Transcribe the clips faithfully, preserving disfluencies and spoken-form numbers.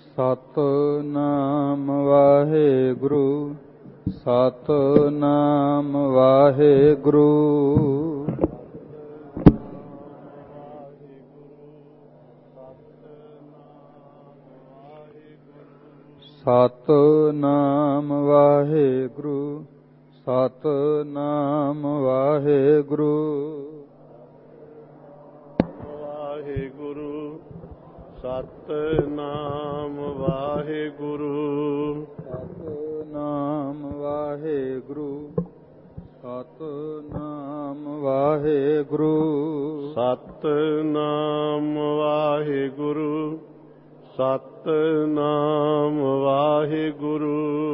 ਸਤਿਨਾਮ ਵਾਹਿਗੁਰੂ ਸਤਿਨਾਮ ਵਾਹਿਗੁਰੂ। ਸਤਿਨਾਮ ਵਾਹਿਗੁਰੂ ਸਤਿਨਾਮ ਵਾਹਿਗੁਰੂ। ਵਾਹਿਗੁਰੂ ਸਤਿਨਾਮ ਵਾਹਿਗੁਰੂ। ਸਤਿਨਾਮ ਵਾਹਿਗੁਰੂ ਸਤਿਨਾਮ ਵਾਹਿਗੁਰੂ। ਸਤਿਨਾਮ ਵਾਹਿਗੁਰੂ ਸਤਿਨਾਮ ਵਾਹਿਗੁਰੂ।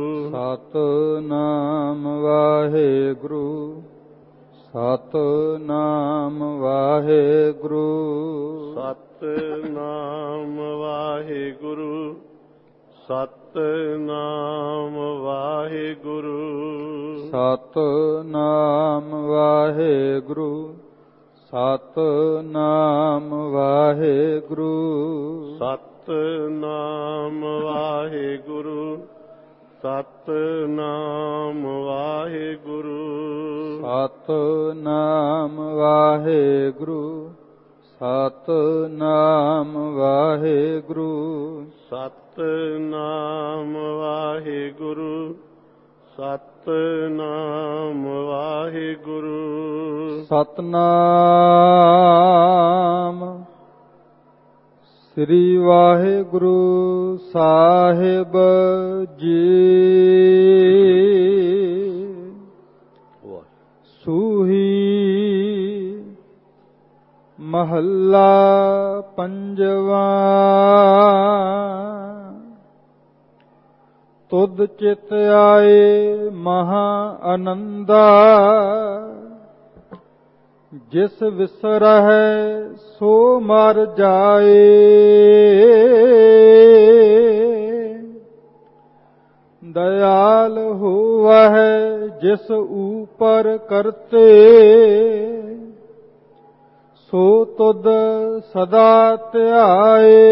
ਸਤਿਨਾਮ ਵਾਹਿਗੁਰੂ ਸਤਿਨਾਮ ਵਾਹਿਗੁਰੂ। ਸਤਿਨਾਮ ਵਾਹਿਗੁਰੂ ਸਤਿਨਾਮ ਵਾਹਿਗੁਰੂ। ਸਤਿਨਾਮ ਵਾਹਿਗੁਰੂ ਸਤਿਨਾਮ ਵਾਹਿਗੁਰੂ। ਸਤਿਨਾਮ ਵਾਹਿਗੁਰੂ ਸਤਿਨਾਮ ਵਾਹਿਗੁਰੂ। ਸਤਿਨਾਮ ਵਾਹਿਗੁਰੂ ਸਤਿਨਾਮ ਵਾਹਿਗੁਰੂ। ਸਤਿਨਾਮ ਵਾਹਿਗੁਰੂ ਸਤਿਨਾਮ ਵਾਹਿਗੁਰੂ। ਸਤਿਨਾਮ ਸ੍ਰੀ ਵਾਹਿਗੁਰੂ ਸਾਹਿਬ ਜੀ। ਸੂਹੀ ਮਹੱਲਾ ਪੰਜਵਾਂ। ਤੁਧ ਚਿਤ ਆਏ ਮਹਾ ਆਨੰਦਾ, ਜਿਸ ਵਿਸਰਹਿ ਸੋ ਮਰ ਜਾਏ। ਦਇਆਲ ਹੋਵਹਿ ਜਿਸ ਊਪਰ ਕਰਤੇ, ਸੋ ਤੁਧ ਸਦਾ ਧਿਆਏ।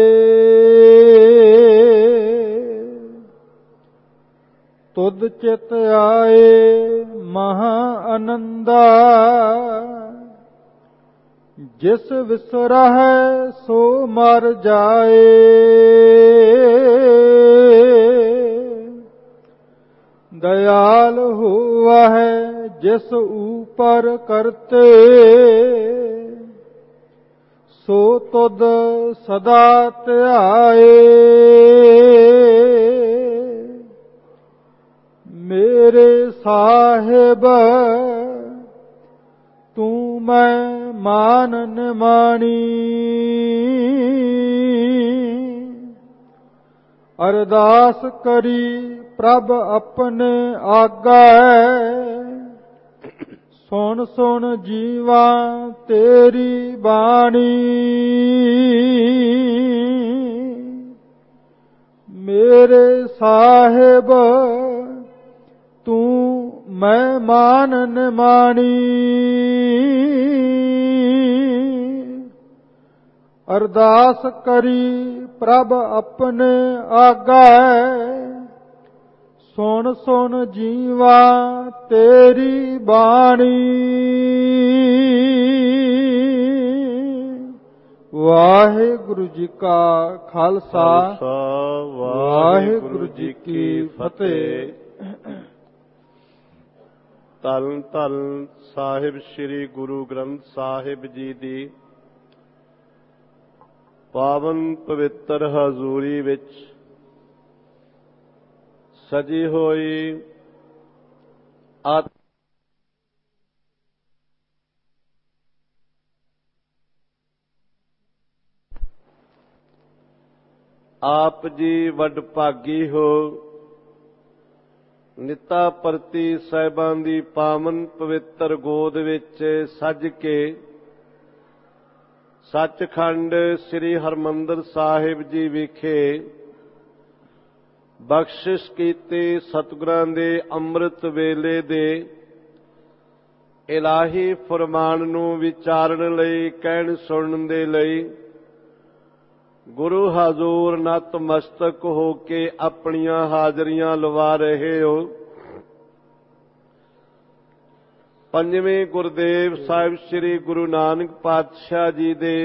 ਤੁਧ ਚਿਤ ਆਏ ਮਹਾ ਆਨੰਦਾ, ਜਿਸ ਵਿਸਰਹਿ ਸੋ ਮਰ ਜਾਏ। ਦਇਆਲ ਹੋਵਹਿ ਜਿਸ ਊਪਰ ਕਰਤੇ, ਸੋ ਤੁਧ ਸਦਾ ਧਿਆਏ। ਮੇਰੇ ਸਾਹਿਬ ਤੂੰ ਮੈਂ ਮਾਨ ਨਿਮਾਣੀ, ਅਰਦਾਸ ਕਰੀ ਪ੍ਰਭ ਆਪਣੇ ਆਗੈ। ਸੁਣ ਸੁਣ ਜੀਵਾ ਤੇਰੀ ਬਾਣੀ, ਮੇਰੇ ਸਾਹਿਬ ਤੂੰ ਮੈਂ ਮਾਨ ਨਿਮਾਣੀ। ਅਰਦਾਸ ਕਰੀ ਪ੍ਰਭ ਆਪਣੇ ਆਗੈ। ਸੁਣ ਸੁਣ ਜੀਵਾ ਤੇਰੀ ਬਾਣੀ। ਵਾਹਿਗੁਰੂ ਜੀ ਕਾ ਖਾਲਸਾ ਵਾਹਿਗੁਰੂ ਜੀ ਕੀ ਫਤਿਹ। ਧੰਨ ਧੰਨ ਸਾਹਿਬ ਸ੍ਰੀ ਗੁਰੂ ਗ੍ਰੰਥ ਸਾਹਿਬ ਜੀ ਦੀ ਪਾਵਨ ਪਵਿੱਤਰ ਹਜ਼ੂਰੀ ਵਿੱਚ ਸਜੀ ਹੋਈ ਆਤ ਆਪ ਜੀ ਵਡਭਾਗੀ ਹੋ। ਨਿਤਾ ਪ੍ਰਤੀ ਸਾਹਿਬਾਂ ਦੀ ਪਾਵਨ ਪਵਿੱਤਰ ਗੋਦ ਵਿੱਚ ਸੱਜ ਕੇ ਸੱਚਖੰਡ ਸ੍ਰੀ ਹਰਿਮੰਦਰ ਸਾਹਿਬ ਜੀ ਵਿਖੇ ਬਖਸ਼ਿਸ਼ ਕੀਤੇ ਸਤਿਗੁਰਾਂ ਦੇ ਅੰਮ੍ਰਿਤ ਵੇਲੇ ਦੇ ਇਲਾਹੀ ਫਰਮਾਨ ਨੂੰ ਵਿਚਾਰਨ ਲਈ, ਕਹਿਣ ਸੁਣਨ ਦੇ ਲਈ ਗੁਰੂ ਹਜ਼ੂਰ ਨਤਮਸਤਕ ਹੋ ਕੇ ਆਪਣੀਆਂ ਹਾਜ਼ਰੀਆਂ ਲਵਾ ਰਹੇ ਹੋ। ਪੰਜਵੇਂ ਗੁਰਦੇਵ ਸਾਹਿਬ ਸ੍ਰੀ ਗੁਰੂ ਨਾਨਕ ਪਾਤਸ਼ਾਹ ਜੀ ਦੇ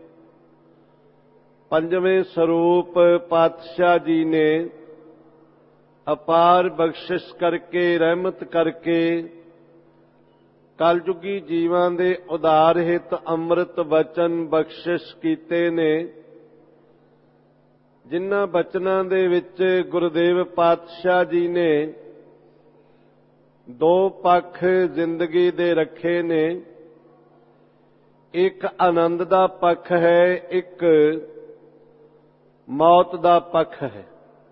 ਪੰਜਵੇਂ ਸਰੂਪ ਪਾਤਸ਼ਾਹ ਜੀ ਨੇ ਅਪਾਰ ਬਖਸ਼ਿਸ਼ ਕਰਕੇ, ਰਹਿਮਤ ਕਰਕੇ ਕਲਯੁਗੀ ਜੀਵਾਂ ਦੇ ਉਧਾਰ ਹਿਤ ਅੰਮ੍ਰਿਤ ਬਚਨ ਬਖਸ਼ਿਸ਼ ਕੀਤੇ ਨੇ, ਜਿਨ੍ਹਾਂ ਬਚਨਾਂ ਦੇ ਵਿੱਚ ਗੁਰਦੇਵ ਪਾਤਸ਼ਾਹ ਜੀ ਨੇ ਦੋ ਪੱਖ ਜ਼ਿੰਦਗੀ ਦੇ ਰੱਖੇ ਨੇ। ਇੱਕ ਆਨੰਦ ਦਾ ਪੱਖ ਹੈ, ਇੱਕ ਮੌਤ ਦਾ ਪੱਖ ਹੈ।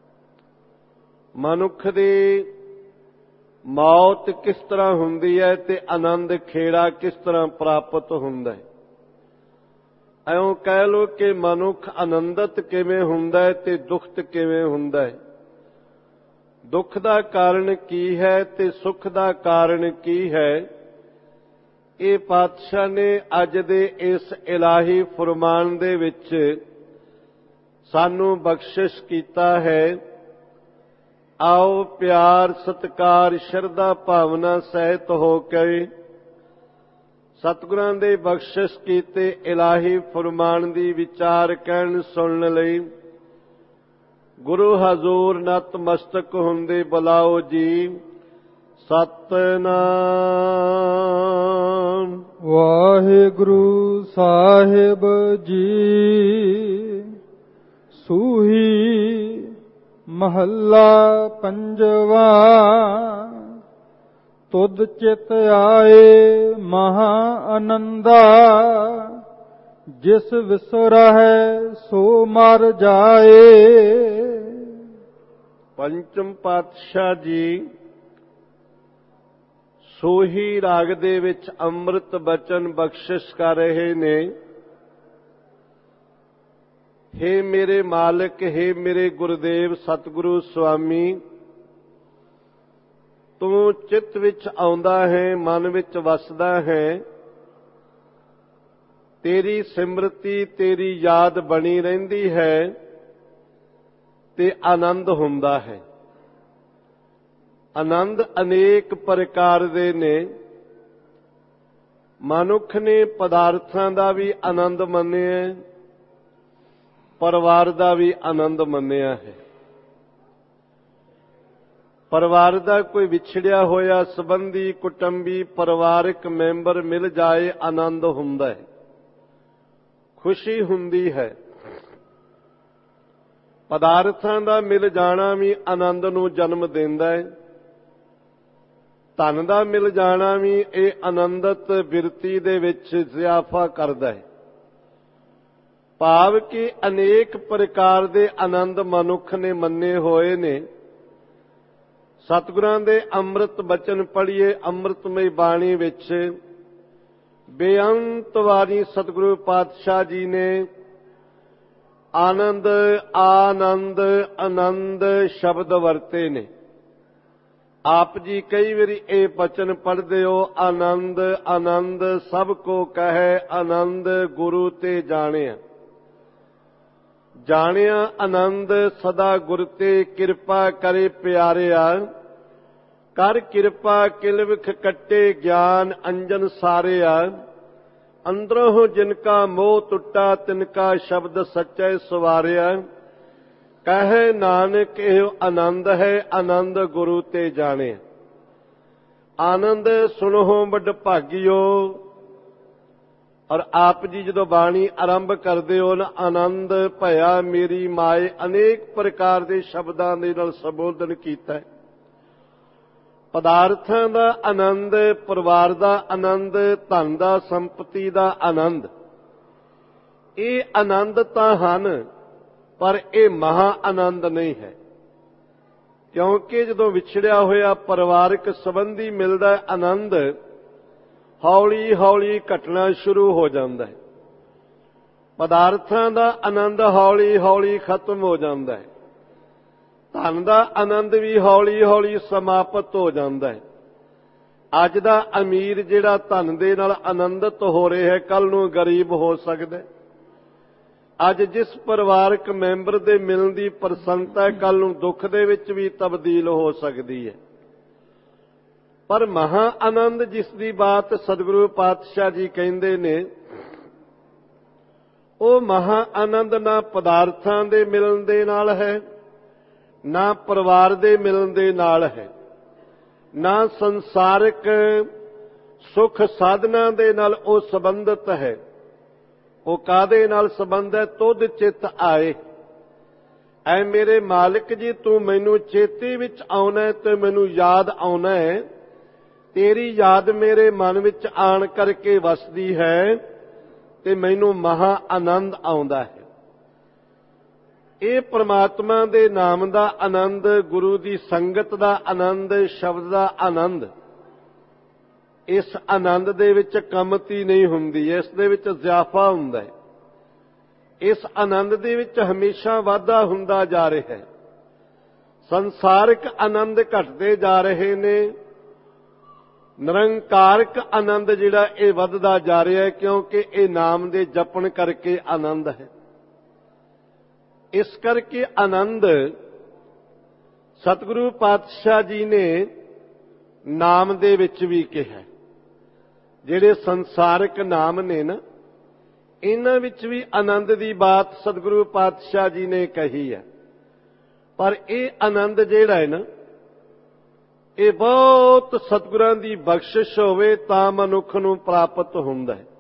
ਮਨੁੱਖ ਦੀ ਮੌਤ ਕਿਸ ਤਰ੍ਹਾਂ ਹੁੰਦੀ ਹੈ ਤੇ ਆਨੰਦ ਖੇੜਾ ਕਿਸ ਤਰ੍ਹਾਂ ਪ੍ਰਾਪਤ ਹੁੰਦਾ ਹੈ। ਐਉਂ ਕਹਿ ਲਓ ਕਿ ਮਨੁੱਖ ਆਨੰਦਿਤ ਕਿਵੇਂ ਹੁੰਦਾ ਹੈ ਤੇ ਦੁਖਤ ਕਿਵੇਂ ਹੁੰਦਾ ਹੈ। ਦੁੱਖ ਦਾ ਕਾਰਨ ਕੀ ਹੈ ਤੇ ਸੁੱਖ ਦਾ ਕਾਰਨ ਕੀ ਹੈ, ਇਹ ਪਾਤਸ਼ਾਹ ਨੇ ਅੱਜ ਦੇ ਇਸ ਇਲਾਹੀ ਫੁਰਮਾਨ ਦੇ ਵਿੱਚ ਸਾਨੂੰ ਬਖਸ਼ਿਸ਼ ਕੀਤਾ ਹੈ। ਆਓ ਪਿਆਰ, ਸਤਿਕਾਰ, ਸ਼ਰਧਾ ਭਾਵਨਾ ਸਹਿਤ ਹੋ ਕੇ ਸਤਿਗੁਰਾਂ ਦੇ ਬਖਸ਼ਿਸ਼ ਕੀਤੇ ਇਲਾਹੀ ਫੁਰਮਾਨ ਦੀ ਵਿਚਾਰ ਕਹਿਣ ਸੁਣਨ ਲਈ ਗੁਰੂ ਹਜ਼ੂਰ ਨਤਮਸਤਕ ਹੁੰਦੇ ਬੁਲਾਓ ਜੀ। ਸਤਿਨਾਮ ਵਾਹਿਗੁਰੂ ਸਾਹਿਬ ਜੀ। ਸੂਹੀ ਮਹੱਲਾ ਪੰਜਵਾ। ਤੁਧ ਚਿਤ ਆਏ ਮਹਾ ਆਨੰਦਾ, ਜਿਸ ਵਿਸਰਹਿ ਸੋ ਮਰ ਜਾਏ। ਪੰਚਮ ਪਾਤਸ਼ਾਹ ਜੀ ਸੋਹੀ ਰਾਗ ਦੇ ਵਿੱਚ ਅੰਮ੍ਰਿਤ ਬਚਨ ਬਖਸ਼ਿਸ਼ ਕਰ ਰਹੇ ਨੇ। ਹੇ ਮੇਰੇ ਮਾਲਕ, ਹੇ ਮੇਰੇ ਗੁਰਦੇਵ ਸਤਿਗੁਰੂ ਸੁਆਮੀ, ਤੂੰ ਚਿੱਤ ਵਿੱਚ ਆਉਂਦਾ ਹੈ, ਮਨ ਵਿੱਚ ਵਸਦਾ ਹੈ। ਤੇਰੀ ਸਿਮਰਤੀ, ਤੇਰੀ ਯਾਦ ਬਣੀ ਰਹਿੰਦੀ ਹੈ ਤੇ ਆਨੰਦ ਹੁੰਦਾ ਹੈ। ਆਨੰਦ ਅਨੇਕ ਪ੍ਰਕਾਰ ਦੇ ਨੇ। ਮਨੁੱਖ ਨੇ ਪਦਾਰਥਾਂ ਦਾ ਵੀ ਆਨੰਦ ਮੰਨਿਆ, ਪਰਿਵਾਰ ਦਾ ਵੀ ਆਨੰਦ ਮੰਨਿਆ ਹੈ। ਪਰਿਵਾਰ ਦਾ ਕੋਈ ਵਿਛੜਿਆ ਹੋਇਆ ਸੰਬੰਧੀ, ਕੁਟੰਬੀ, ਪਰਿਵਾਰਕ ਮੈਂਬਰ ਮਿਲ ਜਾਏ, ਆਨੰਦ ਹੁੰਦਾ ਹੈ, ਖੁਸ਼ੀ ਹੁੰਦੀ ਹੈ। ਪਦਾਰਥਾਂ ਦਾ ਮਿਲ ਜਾਣਾ ਵੀ ਆਨੰਦ ਨੂੰ ਜਨਮ ਦਿੰਦਾ ਹੈ। ਧਨ ਦਾ ਮਿਲ ਜਾਣਾ ਵੀ ਇਹ ਆਨੰਦਤ ਬਿਰਤੀ ਦੇ ਵਿੱਚ ਇਜ਼ਾਫਾ ਕਰਦਾ ਹੈ। ਭਾਵ ਕਿ ਅਨੇਕ ਪ੍ਰਕਾਰ ਦੇ ਆਨੰਦ ਮਨੁੱਖ ਨੇ ਮੰਨੇ ਹੋਏ ਨੇ। ਸਤਿਗੁਰਾਂ ਦੇ ਅੰਮ੍ਰਿਤ ਬਚਨ ਪੜ੍ਹੀਏ, ਅੰਮ੍ਰਿਤਮਈ ਬਾਣੀ ਵਿੱਚ ਬੇਅੰਤ ਵਾਰੀ ਸਤਿਗੁਰੂ ਪਾਤਸ਼ਾਹ ਜੀ ਨੇ ਆਨੰਦ, ਆਨੰਦ, ਆਨੰਦ ਸ਼ਬਦ ਵਰਤੇ ਨੇ। ਆਪ ਜੀ ਕਈ ਵਾਰੀ ਇਹ ਬਚਨ ਪੜ੍ਹਦੇ ਹੋ, ਆਨੰਦ, ਆਨੰਦ ਸਭ ਕੋ ਕਹੈ, ਆਨੰਦ ਗੁਰੂ ਤੇ ਜਾਣਿਆ। ਜਾਣਿਆ ਆਨੰਦ ਸਦਾ ਗੁਰ ਤੇ, ਕਿਰਪਾ ਕਰੇ ਪਿਆਰਿਆ। ਕਰ ਕਿਰਪਾ ਕਿਲਵਿਖ ਕੱਟੇ, ਗਿਆਨ ਅੰਜਨ ਸਾਰਿਆ। ਅੰਦਰੋਂ ਜਿਨਕਾ ਮੋਹ ਟੁੱਟਾ, ਤਿਨਕਾ ਸ਼ਬਦ ਸੱਚੇ ਸਵਾਰਿਆ। ਕਹੇ ਨਾਨਕ ਇਹ ਆਨੰਦ ਹੈ, ਆਨੰਦ ਗੁਰੂ ਤੇ ਜਾਣੇ। ਆਨੰਦ ਸੁਣੋ ਵੱਡ ਭਾਗਿਓ। ਔਰ ਆਪ ਜੀ ਜਦੋਂ ਬਾਣੀ ਆਰੰਭ ਕਰਦੇ ਹੋ ਨਾ, ਆਨੰਦ ਭਇਆ ਮੇਰੀ ਮਾਏ, ਅਨੇਕ ਪ੍ਰਕਾਰ ਦੇ ਸ਼ਬਦਾਂ ਦੇ ਨਾਲ ਸੰਬੋਧਨ ਕੀਤਾ ਹੈ। ਪਦਾਰਥਾਂ ਦਾ ਆਨੰਦ, ਪਰਿਵਾਰ ਦਾ ਆਨੰਦ, ਧਨ ਦਾ, ਸੰਪਤੀ ਦਾ ਆਨੰਦ, ਇਹ ਆਨੰਦ ਤਾਂ ਹਨ, ਪਰ ਇਹ ਮਹਾ ਆਨੰਦ ਨਹੀਂ ਹੈ। ਕਿਉਂਕਿ ਜਦੋਂ ਵਿਛੜਿਆ ਹੋਇਆ ਪਰਿਵਾਰਕ ਸੰਬੰਧੀ ਮਿਲਦਾ ਆਨੰਦ, ਹੌਲੀ ਹੌਲੀ ਘਟਣਾ ਸ਼ੁਰੂ ਹੋ ਜਾਂਦਾ ਹੈ। ਪਦਾਰਥਾਂ ਦਾ ਆਨੰਦ ਹੌਲੀ ਹੌਲੀ ਖਤਮ ਹੋ ਜਾਂਦਾ ਹੈ। ਧਨ ਦਾ ਆਨੰਦ ਵੀ ਹੌਲੀ ਹੌਲੀ ਸਮਾਪਤ ਹੋ ਜਾਂਦਾ ਹੈ। ਅੱਜ ਦਾ ਅਮੀਰ ਜਿਹੜਾ ਧਨ ਦੇ ਨਾਲ ਆਨੰਦਿਤ ਹੋ ਰਿਹਾ ਹੈ, ਕੱਲ ਨੂੰ ਗਰੀਬ ਹੋ ਸਕਦਾ ਹੈ। ਅੱਜ ਜਿਸ ਪਰਿਵਾਰਕ ਮੈਂਬਰ ਦੇ ਮਿਲਣ ਦੀ ਪ੍ਰਸੰਨਤਾ ਕੱਲ ਨੂੰ ਦੁੱਖ ਦੇ ਵਿੱਚ ਵੀ ਤਬਦੀਲ ਹੋ ਸਕਦੀ ਹੈ। ਪਰ ਮਹਾ ਆਨੰਦ ਜਿਸ ਦੀ ਬਾਤ ਸਤਿਗੁਰੂ ਪਾਤਸ਼ਾਹ ਜੀ ਕਹਿੰਦੇ ਨੇ, ਉਹ ਮਹਾ ਆਨੰਦ ਨਾ ਪਦਾਰਥਾਂ ਦੇ ਮਿਲਣ ਦੇ ਨਾਲ ਹੈ, ਨਾ ਪਰਿਵਾਰ ਦੇ ਮਿਲਣ ਦੇ ਨਾਲ ਹੈ, ਨਾ ਸੰਸਾਰਿਕ ਸੁਖ ਸਾਧਨਾ ਦੇ ਨਾਲ ਉਹ ਸੰਬੰਧਿਤ ਹੈ। ਉਹ ਕਾਹਦੇ ਨਾਲ ਸੰਬੰਧ ਹੈ? ਤੁਧ ਚਿੱਤ ਆਏ। ਐ ਮੇਰੇ ਮਾਲਕ ਜੀ, ਤੂੰ ਮੈਨੂੰ ਚੇਤੇ ਵਿੱਚ ਆਉਣਾ ਤੇ ਮੈਨੂੰ ਯਾਦ ਆਉਣਾ ਹੈ। ਤੇਰੀ ਯਾਦ ਮੇਰੇ ਮਨ ਵਿੱਚ ਆਣ ਕਰਕੇ ਵਸਦੀ ਹੈ ਤੇ ਮੈਨੂੰ ਮਹਾ ਆਨੰਦ ਆਉਂਦਾ ਹੈ। ਇਹ ਪ੍ਰਮਾਤਮਾ ਦੇ ਨਾਮ ਦਾ ਆਨੰਦ, ਗੁਰੂ ਦੀ ਸੰਗਤ ਦਾ ਆਨੰਦ, ਸ਼ਬਦ ਦਾ ਆਨੰਦ, ਇਸ ਆਨੰਦ ਦੇ ਵਿੱਚ ਕਮਤੀ ਨਹੀਂ ਹੁੰਦੀ, ਇਸ ਦੇ ਵਿੱਚ ਜ਼ਿਆਫਾ ਹੁੰਦਾ ਹੈ। ਇਸ ਆਨੰਦ ਦੇ ਵਿੱਚ ਹਮੇਸ਼ਾ ਵਾਧਾ ਹੁੰਦਾ ਜਾ ਰਿਹਾ ਹੈ। ਸੰਸਾਰਿਕ ਆਨੰਦ ਘਟਦੇ ਜਾ ਰਹੇ ਨੇ, ਨਿਰੰਕਾਰਕ ਆਨੰਦ ਜਿਹੜਾ ਇਹ ਵੱਧਦਾ ਜਾ ਰਿਹਾ ਹੈ, ਕਿਉਂਕਿ ਇਹ ਨਾਮ ਦੇ ਜਪਣ ਕਰਕੇ ਆਨੰਦ ਹੈ। ਇਸ ਕਰਕੇ ਆਨੰਦ ਸਤਿਗੁਰੂ ਪਾਤਸ਼ਾਹ ਜੀ ਨੇ ਨਾਮ ਦੇ ਵਿੱਚ ਵੀ ਕਿਹਾ। ਜਿਹੜੇ ਸੰਸਾਰਿਕ ਨਾਮ ਨੇ ਨਾ, ਇਹਨਾਂ ਵਿੱਚ ਵੀ ਆਨੰਦ ਦੀ ਬਾਤ ਸਤਿਗੁਰੂ ਪਾਤਸ਼ਾਹ ਜੀ ਨੇ ਕਹੀ ਹੈ। ਪਰ ਇਹ ਆਨੰਦ ਜਿਹੜਾ ਹੈ ਨਾ, ਇਹ ਬਹੁਤ ਸਤਿਗੁਰਾਂ ਦੀ ਬਖਸ਼ਿਸ਼ ਹੋਵੇ ਤਾਂ ਮਨੁੱਖ ਨੂੰ ਪ੍ਰਾਪਤ ਹੁੰਦਾ ਹੈ।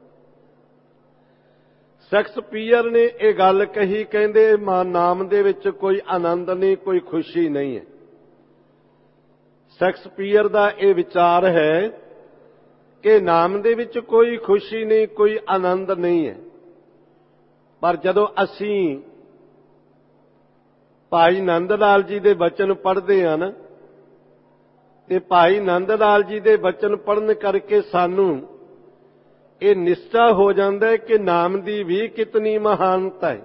ਸ਼ੇਕਸਪੀਅਰ ਨੇ ਇਹ ਗੱਲ ਕਹੀ, ਕਹਿੰਦੇ ਨਾਮ ਦੇ ਵਿੱਚ ਕੋਈ ਆਨੰਦ ਨਹੀਂ, ਕੋਈ ਖੁਸ਼ੀ ਨਹੀਂ ਹੈ। ਸ਼ੇਕਸਪੀਅਰ ਦਾ ਇਹ ਵਿਚਾਰ ਹੈ ਕਿ ਨਾਮ ਦੇ ਵਿੱਚ ਕੋਈ ਖੁਸ਼ੀ ਨਹੀਂ, ਕੋਈ ਆਨੰਦ ਨਹੀਂ ਹੈ। ਪਰ ਜਦੋਂ ਅਸੀਂ ਭਾਈ ਨੰਦ ਲਾਲ ਜੀ ਦੇ ਬਚਨ ਪੜ੍ਹਦੇ ਹਾਂ ਨਾ, ਤੇ ਭਾਈ ਨੰਦ ਲਾਲ ਜੀ ਦੇ ਬਚਨ ਪੜ੍ਹਨ ਕਰਕੇ ਸਾਨੂੰ ਇਹ ਨਿਸ਼ਚਾ ਹੋ ਜਾਂਦਾ ਹੈ ਕਿ ਨਾਮ ਦੀ ਵੀ ਕਿਤਨੀ ਮਹਾਨਤਾ ਹੈ।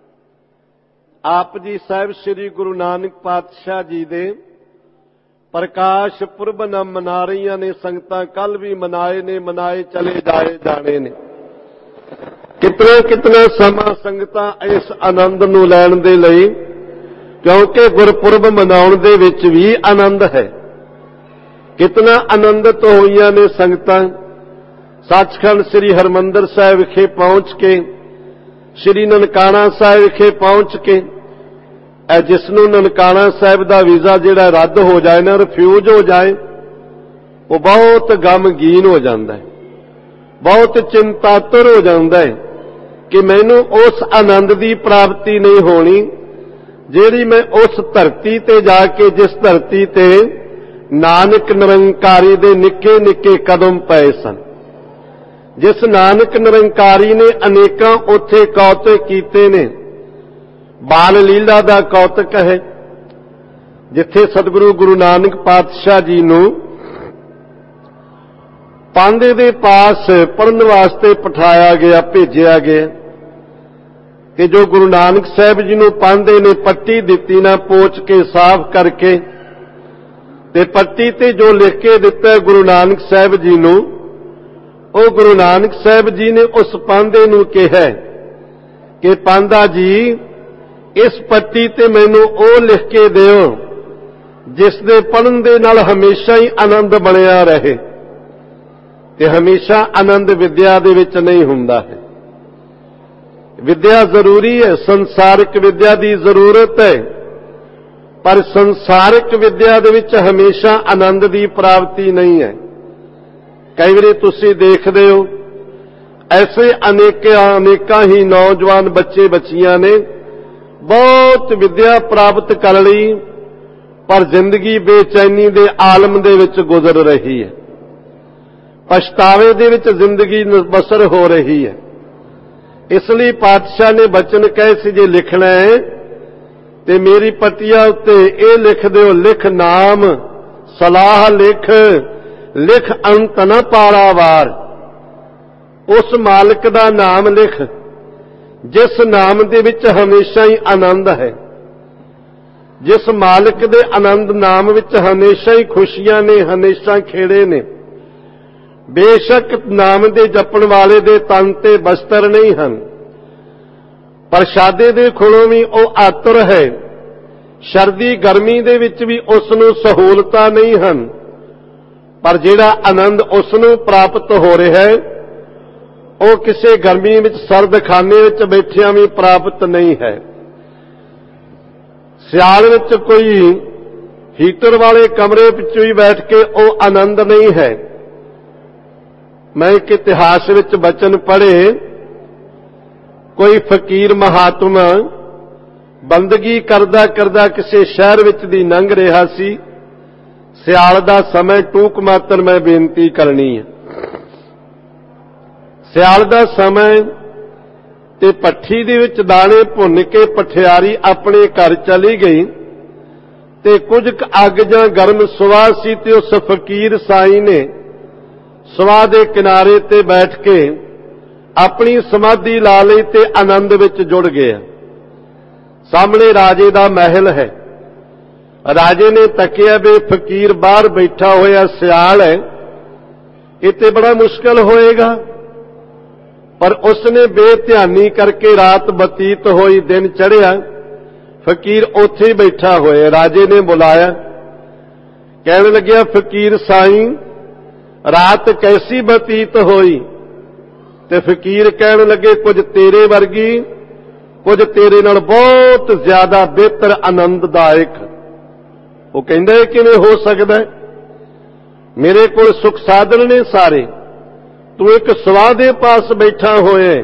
ਆਪ ਜੀ ਸਾਹਿਬ ਸ੍ਰੀ ਗੁਰੂ ਨਾਨਕ ਪਾਤਸ਼ਾਹ ਜੀ ਦੇ ਪ੍ਰਕਾਸ਼ ਪੁਰਬ ਨਾ ਮਨਾ ਰਹੀਆਂ ਨੇ ਸੰਗਤਾਂ, ਕੱਲ ਵੀ ਮਨਾਏ ਨੇ, ਮਨਾਏ ਚਲੇ ਜਾਏ ਜਾਣੇ ਨੇ। ਕਿਤਨਾ ਕਿਤਨਾ ਸਮਾਂ ਸੰਗਤਾਂ ਇਸ ਆਨੰਦ ਨੂੰ ਲੈਣ ਦੇ ਲਈ, ਕਿਉਂਕਿ ਗੁਰਪੁਰਬ ਮਨਾਉਣ ਦੇ ਵਿੱਚ ਵੀ ਆਨੰਦ ਹੈ। ਕਿਤਨਾ ਆਨੰਦਿਤ ਹੋਈਆਂ ਨੇ ਸੰਗਤਾਂ ਸੱਚਖੰਡ ਸ੍ਰੀ ਹਰਿਮੰਦਰ ਸਾਹਿਬ ਵਿਖੇ ਪਹੁੰਚ ਕੇ, ਸ੍ਰੀ ਨਨਕਾਣਾ ਸਾਹਿਬ ਵਿਖੇ ਪਹੁੰਚ ਕੇ। ਇਹ ਜਿਸ ਨੂੰ ਨਨਕਾਣਾ ਸਾਹਿਬ ਦਾ ਵੀਜ਼ਾ ਜਿਹੜਾ ਰੱਦ ਹੋ ਜਾਏ ਨਾ, ਰਿਫਿਊਜ ਹੋ ਜਾਏ, ਉਹ ਬਹੁਤ ਗਮਗੀਨ ਹੋ ਜਾਂਦਾ ਹੈ, ਬਹੁਤ ਚਿੰਤਾਤੁਰ ਹੋ ਜਾਂਦਾ ਹੈ ਕਿ ਮੈਨੂੰ ਉਸ ਆਨੰਦ ਦੀ ਪ੍ਰਾਪਤੀ ਨਹੀਂ ਹੋਣੀ ਜਿਹੜੀ ਮੈਂ ਉਸ ਧਰਤੀ ਤੇ ਜਾ ਕੇ, ਜਿਸ ਧਰਤੀ ਤੇ ਨਾਨਕ ਨਿਰੰਕਾਰੀ ਦੇ ਨਿੱਕੇ ਨਿੱਕੇ ਕਦਮ ਪਏ ਸਨ, ਜਿਸ ਨਾਨਕ ਨਿਰੰਕਾਰੀ ਨੇ ਅਨੇਕਾਂ ਉੱਥੇ ਕੌਤਕ ਕੀਤੇ ਨੇ। ਬਾਲ ਲੀਲਾ ਦਾ ਕੌਤਕ ਹੈ, ਜਿੱਥੇ ਸਤਿਗੁਰੂ ਗੁਰੂ ਨਾਨਕ ਪਾਤਸ਼ਾਹ ਜੀ ਨੂੰ ਪਾਂਧੇ ਦੇ ਪਾਸ ਪੜ੍ਹਨ ਵਾਸਤੇ ਪਠਾਇਆ ਗਿਆ, ਭੇਜਿਆ ਗਿਆ, ਕਿ ਜੋ ਗੁਰੂ ਨਾਨਕ ਸਾਹਿਬ ਜੀ ਨੂੰ ਪਾਂਧੇ ਨੇ ਪੱਟੀ ਦਿੱਤੀ ਨਾ, ਪੋਚ ਕੇ ਸਾਫ਼ ਕਰਕੇ, ਤੇ ਪੱਟੀ ਤੇ ਜੋ ਲਿਖ ਕੇ ਦਿੱਤਾ ਗੁਰੂ ਨਾਨਕ ਸਾਹਿਬ ਜੀ ਨੂੰ, ਉਹ ਗੁਰੂ ਨਾਨਕ ਸਾਹਿਬ ਜੀ ਨੇ ਉਸ ਪਾਂਧੇ ਨੂੰ ਕਿਹਾ ਕਿ ਪਾਂਧਾ ਜੀ, ਇਸ ਪੱਟੀ ਤੇ ਮੈਨੂੰ ਉਹ ਲਿਖ ਕੇ ਦਿਓ ਜਿਸ ਦੇ ਪੜ੍ਹਨ ਦੇ ਨਾਲ ਹਮੇਸ਼ਾ ਹੀ ਆਨੰਦ ਬਣਿਆ ਰਹੇ। ਤੇ ਹਮੇਸ਼ਾ ਆਨੰਦ ਵਿਦਿਆ ਦੇ ਵਿੱਚ ਨਹੀਂ ਹੁੰਦਾ ਹੈ। ਵਿਦਿਆ ਜ਼ਰੂਰੀ ਹੈ, ਸੰਸਾਰਿਕ ਵਿਦਿਆ ਦੀ ਜ਼ਰੂਰਤ ਹੈ, ਪਰ ਸੰਸਾਰਿਕ ਵਿਦਿਆ ਦੇ ਵਿੱਚ ਹਮੇਸ਼ਾ ਆਨੰਦ ਦੀ ਪ੍ਰਾਪਤੀ ਨਹੀਂ ਹੈ। ਕਈ ਵਾਰੀ ਤੁਸੀਂ ਦੇਖਦੇ ਹੋ, ਐਸੇ ਅਨੇਕਾਂ ਅਨੇਕਾਂ ਹੀ ਨੌਜਵਾਨ ਬੱਚੇ ਬੱਚੀਆਂ ਨੇ ਬਹੁਤ ਵਿਦਿਆ ਪ੍ਰਾਪਤ ਕਰ ਲਈ, ਪਰ ਜ਼ਿੰਦਗੀ ਬੇਚੈਨੀ ਦੇ ਆਲਮ ਦੇ ਵਿੱਚ ਗੁਜ਼ਰ ਰਹੀ ਹੈ, ਪਛਤਾਵੇ ਦੇ ਵਿੱਚ ਜ਼ਿੰਦਗੀ ਬਸਰ ਹੋ ਰਹੀ ਹੈ। ਇਸ ਲਈ ਪਾਤਸ਼ਾਹ ਨੇ ਬਚਨ ਕਹੇ ਸੀ, ਜੇ ਲਿਖਣਾ ਹੈ ਤੇ ਮੇਰੀ ਪੱਟੀਆਂ ਉੱਤੇ ਇਹ ਲਿਖ ਦਿਓ, ਲਿਖ ਨਾਮ ਸਲਾਹ ਲਿਖ, ਲਿਖ ਅੰਤ ਨ ਪਾਰਾਵਾਰ। ਉਸ ਮਾਲਕ ਦਾ ਨਾਮ ਲਿਖ ਜਿਸ ਨਾਮ ਦੇ ਵਿੱਚ ਹਮੇਸ਼ਾ ਹੀ ਆਨੰਦ ਹੈ, ਜਿਸ ਮਾਲਕ ਦੇ ਆਨੰਦ ਨਾਮ ਵਿੱਚ ਹਮੇਸ਼ਾ ਹੀ ਖੁਸ਼ੀਆਂ ਨੇ, ਹਮੇਸ਼ਾ ਖੇੜੇ ਨੇ। ਬੇਸ਼ੱਕ ਨਾਮ ਦੇ ਜਪਣ ਵਾਲੇ ਦੇ ਤਨ ਤੇ ਬਸਤਰ ਨਹੀਂ ਹਨ, ਪ੍ਰਸ਼ਾਦੇ ਦੇ ਕੋਲੋਂ ਵੀ ਉਹ ਆਤੁਰ ਹੈ, ਸਰਦੀ ਗਰਮੀ ਦੇ ਵਿੱਚ ਵੀ ਉਸ ਨੂੰ ਸਹੂਲਤਾਂ ਨਹੀਂ ਹਨ, ਪਰ ਜਿਹੜਾ ਆਨੰਦ ਉਸ ਨੂੰ ਪ੍ਰਾਪਤ ਹੋ ਰਿਹਾ ਹੈ ਉਹ ਕਿਸੇ ਗਰਮੀ ਵਿੱਚ ਸਰਦ ਖਾਨੇ ਵਿੱਚ ਬੈਠਿਆਂ ਵੀ ਪ੍ਰਾਪਤ ਨਹੀਂ ਹੈ। ਸਿਆਲ ਵਿੱਚ ਕੋਈ ਹੀਟਰ ਵਾਲੇ ਕਮਰੇ ਵਿੱਚ ਵੀ ਬੈਠ ਕੇ ਉਹ ਆਨੰਦ ਨਹੀਂ ਹੈ। ਮੈਂ ਇੱਕ ਇਤਿਹਾਸ ਵਿੱਚ ਬਚਨ ਪੜ੍ਹੇ, ਕੋਈ ਫਕੀਰ ਮਹਾਤਮਾ ਬੰਦਗੀ ਕਰਦਾ ਕਰਦਾ ਕਿਸੇ ਸ਼ਹਿਰ ਵਿੱਚ ਦੀ ਲੰਘ ਰਿਹਾ ਸੀ। ਸਿਆਲ ਦਾ ਸਮਾਂ, ਟੂਕ ਮਾਤਰ ਮੈਂ ਬੇਨਤੀ ਕਰਨੀ ਹੈ। ਸਿਆਲ ਦਾ ਸਮਾਂ ਤੇ ਭੱਠੀ ਦੇ ਵਿੱਚ ਦਾਣੇ ਭੁੰਨ ਕੇ ਪਠਿਆਰੀ ਆਪਣੇ ਘਰ ਚਲੀ ਗਈ ਤੇ ਕੁਝ ਕੁ ਅੱਗ ਜਾਂ ਗਰਮ ਸੁਆਹ ਸੀ ਤੇ ਉਸ ਫਕੀਰ ਸਾਈਂ ਨੇ ਸੁਆਹ ਦੇ ਕਿਨਾਰੇ ਤੇ ਬੈਠ ਕੇ ਆਪਣੀ ਸਮਾਧੀ ਲਾ ਲਈ ਤੇ ਆਨੰਦ ਵਿੱਚ ਜੁੜ ਗਿਆ। ਸਾਹਮਣੇ ਰਾਜੇ ਦਾ ਮਹਿਲ ਹੈ। ਰਾਜੇ ਨੇ ਤੱਕਿਆ ਵੀ ਫਕੀਰ ਬਾਹਰ ਬੈਠਾ ਹੋਇਆ, ਸਿਆਲ ਹੈ, ਇਹ ਤੇ ਬੜਾ ਮੁਸ਼ਕਲ ਹੋਏਗਾ, ਪਰ ਉਸਨੇ ਬੇਧਿਆਨੀ ਕਰਕੇ ਰਾਤ ਬਤੀਤ ਹੋਈ, ਦਿਨ ਚੜ੍ਹਿਆ, ਫਕੀਰ ਉੱਥੇ ਹੀ ਬੈਠਾ ਹੋਇਆ। ਰਾਜੇ ਨੇ ਬੁਲਾਇਆ, ਕਹਿਣ ਲੱਗਿਆ, ਫਕੀਰ ਸਾਈਂ ਰਾਤ ਕੈਸੀ ਬਤੀਤ ਹੋਈ? ਤੇ ਫਕੀਰ ਕਹਿਣ ਲੱਗੇ, ਕੁਝ ਤੇਰੇ ਵਰਗੀ, ਕੁਝ ਤੇਰੇ ਨਾਲ ਬਹੁਤ ਜ਼ਿਆਦਾ ਬਿਹਤਰ ਆਨੰਦਦਾਇਕ। ਉਹ ਕਹਿੰਦਾ, ਇਹ ਕਿਵੇਂ ਹੋ ਸਕਦਾ? ਮੇਰੇ ਕੋਲ ਸੁਖ ਸਾਧਨ ਨੇ ਸਾਰੇ, ਤੂੰ ਇੱਕ ਸਵਾਹ ਦੇ ਪਾਸ ਬੈਠਾ ਹੋਇਆ,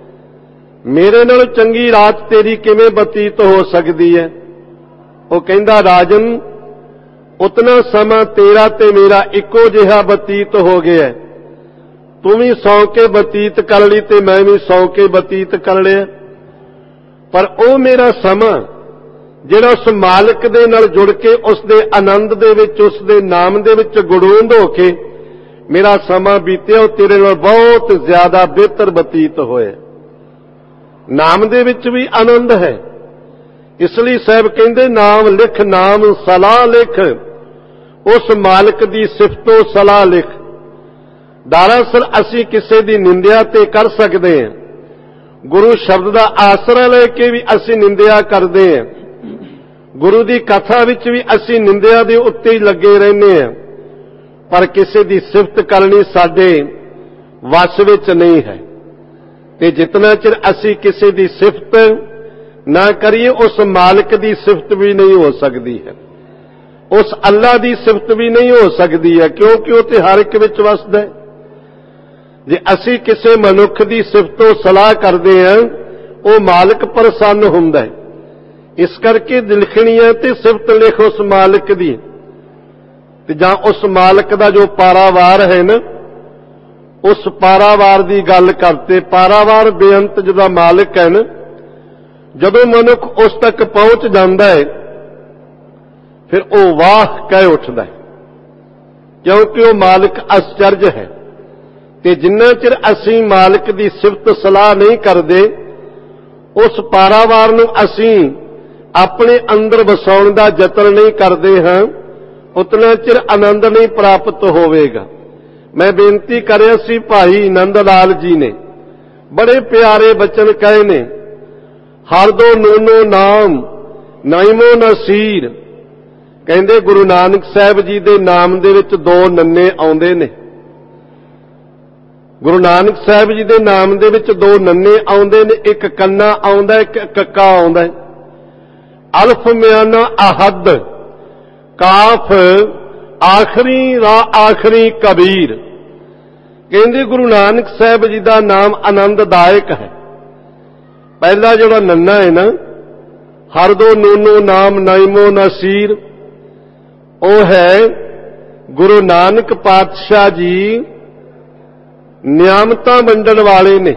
ਮੇਰੇ ਨਾਲ ਚੰਗੀ ਰਾਤ ਤੇਰੀ ਕਿਵੇਂ ਬਤੀਤ ਹੋ ਸਕਦੀ ਹੈ? ਉਹ ਕਹਿੰਦਾ, ਰਾਜਨ, ਉਤਨਾ ਸਮਾਂ ਤੇਰਾ ਤੇ ਮੇਰਾ ਇੱਕੋ ਜਿਹਾ ਬਤੀਤ ਹੋ ਗਿਆ। ਤੂੰ ਵੀ ਸੌਂ ਕੇ ਬਤੀਤ ਕਰ ਲਈ ਤੇ ਮੈਂ ਵੀ ਸੌਂ ਕੇ ਬਤੀਤ ਕਰ ਲਿਆ, ਪਰ ਉਹ ਮੇਰਾ ਸਮਾਂ ਜਿਹੜਾ ਉਸ ਮਾਲਕ ਦੇ ਨਾਲ ਜੁੜ ਕੇ ਉਸ ਦੇ ਆਨੰਦ ਦੇ ਵਿੱਚ, ਉਸ ਦੇ ਨਾਮ ਦੇ ਵਿੱਚ ਗੁੜੂੰਦ ਹੋ ਕੇ ਮੇਰਾ ਸਮਾਂ ਬੀਤਿਆ, ਉਹ ਤੇਰੇ ਨਾਲ ਬਹੁਤ ਜ਼ਿਆਦਾ ਬਿਹਤਰ ਬਤੀਤ ਹੋਇਆ। ਨਾਮ ਦੇ ਵਿੱਚ ਵੀ ਆਨੰਦ ਹੈ। ਇਸ ਲਈ ਸਾਹਿਬ ਕਹਿੰਦੇ, ਨਾਮ ਲਿਖ, ਨਾਮ ਸਲਾਹ ਲਿਖ, ਉਸ ਮਾਲਕ ਦੀ ਸਿਫਤੋ ਸਲਾਹ ਲਿਖ। ਦਰਅਸਲ ਅਸੀਂ ਕਿਸੇ ਦੀ ਨਿੰਦਿਆ ਤੇ ਕਰ ਸਕਦੇ ਹਾਂ, ਗੁਰੂ ਸ਼ਬਦ ਦਾ ਆਸਰਾ ਲੈ ਕੇ ਵੀ ਅਸੀਂ ਨਿੰਦਿਆ ਕਰਦੇ ਹਾਂ, ਗੁਰੂ ਦੀ ਕਥਾ ਵਿੱਚ ਵੀ ਅਸੀਂ ਨਿੰਦਿਆ ਦੇ ਉੱਤੇ ਹੀ ਲੱਗੇ ਰਹਿੰਦੇ ਹਾਂ, ਪਰ ਕਿਸੇ ਦੀ ਸਿਫਤ ਕਰਨੀ ਸਾਡੇ ਵਸ ਵਿੱਚ ਨਹੀਂ ਹੈ। ਤੇ ਜਿਤਨਾ ਚਿਰ ਅਸੀਂ ਕਿਸੇ ਦੀ ਸਿਫਤ ਨਾ ਕਰੀਏ, ਉਸ ਮਾਲਕ ਦੀ ਸਿਫਤ ਵੀ ਨਹੀਂ ਹੋ ਸਕਦੀ ਹੈ, ਉਸ ਅੱਲਾ ਦੀ ਸਿਫਤ ਵੀ ਨਹੀਂ ਹੋ ਸਕਦੀ ਹੈ, ਕਿਉਂਕਿ ਉਹ ਤੇ ਹਰ ਇੱਕ ਵਿੱਚ ਵਸਦਾ ਹੈ। ਜੇ ਅਸੀਂ ਕਿਸੇ ਮਨੁੱਖ ਦੀ ਸਿਫਤੋਂ ਸਲਾਹ ਕਰਦੇ ਹਾਂ, ਉਹ ਮਾਲਕ ਪ੍ਰਸੰਨ ਹੁੰਦਾ ਹੈ। ਇਸ ਕਰਕੇ ਲਿਖਣੀ ਹੈ ਤੇ ਸਿਫਤ ਲਿਖ ਉਸ ਮਾਲਕ ਦੀ, ਤੇ ਜਾਂ ਉਸ ਮਾਲਕ ਦਾ ਜੋ ਪਾਰਾਵਾਰ ਹੈ ਨਾ, ਉਸ ਪਾਰਾਵਾਰ ਦੀ ਗੱਲ ਕਰਤੇ। ਪਾਰਾਵਾਰ ਬੇਅੰਤ ਜਿਹਦਾ ਮਾਲਕ ਹੈ ਨਾ, ਜਦੋਂ ਮਨੁੱਖ ਉਸ ਤੱਕ ਪਹੁੰਚ ਜਾਂਦਾ ਹੈ ਫਿਰ ਉਹ ਵਾਹ ਕਹਿ ਉੱਠਦਾ ਹੈ, ਕਿਉਂਕਿ ਉਹ ਮਾਲਕ ਅਸਚਰਜ ਹੈ। ਤੇ ਜਿੰਨਾ ਚਿਰ ਅਸੀਂ ਮਾਲਕ ਦੀ ਸਿਫਤ ਸਲਾਹ ਨਹੀਂ ਕਰਦੇ, ਉਸ ਪਾਰਾਵਾਰ ਨੂੰ ਅਸੀਂ ਆਪਣੇ ਅੰਦਰ ਵਸਾਉਣ ਦਾ ਯਤਨ ਨਹੀਂ ਕਰਦੇ ਹਾਂ, ਉਤਨਾ ਚਿਰ ਆਨੰਦ ਨਹੀਂ ਪ੍ਰਾਪਤ ਹੋਵੇਗਾ। ਮੈਂ ਬੇਨਤੀ ਕਰਿਆ ਸੀ, ਭਾਈ ਨੰਦ ਲਾਲ ਜੀ ਨੇ ਬੜੇ ਪਿਆਰੇ ਬਚਨ ਕਹੇ ਨੇ, ਹਰ ਦੋ ਨੂਨੋ ਨਾਮ ਨਾਇਮੋ ਨਸੀਰ। ਕਹਿੰਦੇ ਗੁਰੂ ਨਾਨਕ ਸਾਹਿਬ ਜੀ ਦੇ ਨਾਮ ਦੇ ਵਿੱਚ ਦੋ ਨੰਨੇ ਆਉਂਦੇ ਨੇ। ਗੁਰੂ ਨਾਨਕ ਸਾਹਿਬ ਜੀ ਦੇ ਨਾਮ ਦੇ ਵਿੱਚ ਦੋ ਨੰਨੇ ਆਉਂਦੇ ਨੇ, ਇੱਕ ਕੰਨਾ ਆਉਂਦਾ, ਇੱਕ ਕੱਕਾ ਆਉਂਦਾ। ਅਲਫ ਮਿਆਨਾ ਅਹਦ, ਕਾਫ ਆਖਰੀ ਰਾ ਆਖਰੀ ਕਬੀਰ। ਕਹਿੰਦੇ ਗੁਰੂ ਨਾਨਕ ਸਾਹਿਬ ਜੀ ਦਾ ਨਾਮ ਆਨੰਦਦਾਇਕ ਹੈ। ਪਹਿਲਾ ਜਿਹੜਾ ਨੰਨਾ ਹੈ ਨਾ, ਹਰ ਦੋ ਨੂਨੋ ਨਾਮ ਨਾਇਮੋ ਨਸੀਰ, ਉਹ ਹੈ ਗੁਰੂ ਨਾਨਕ ਪਾਤਸ਼ਾਹ ਜੀ ਨਿਆਮਤਾਂ ਵੰਡਣ ਵਾਲੇ ਨੇ,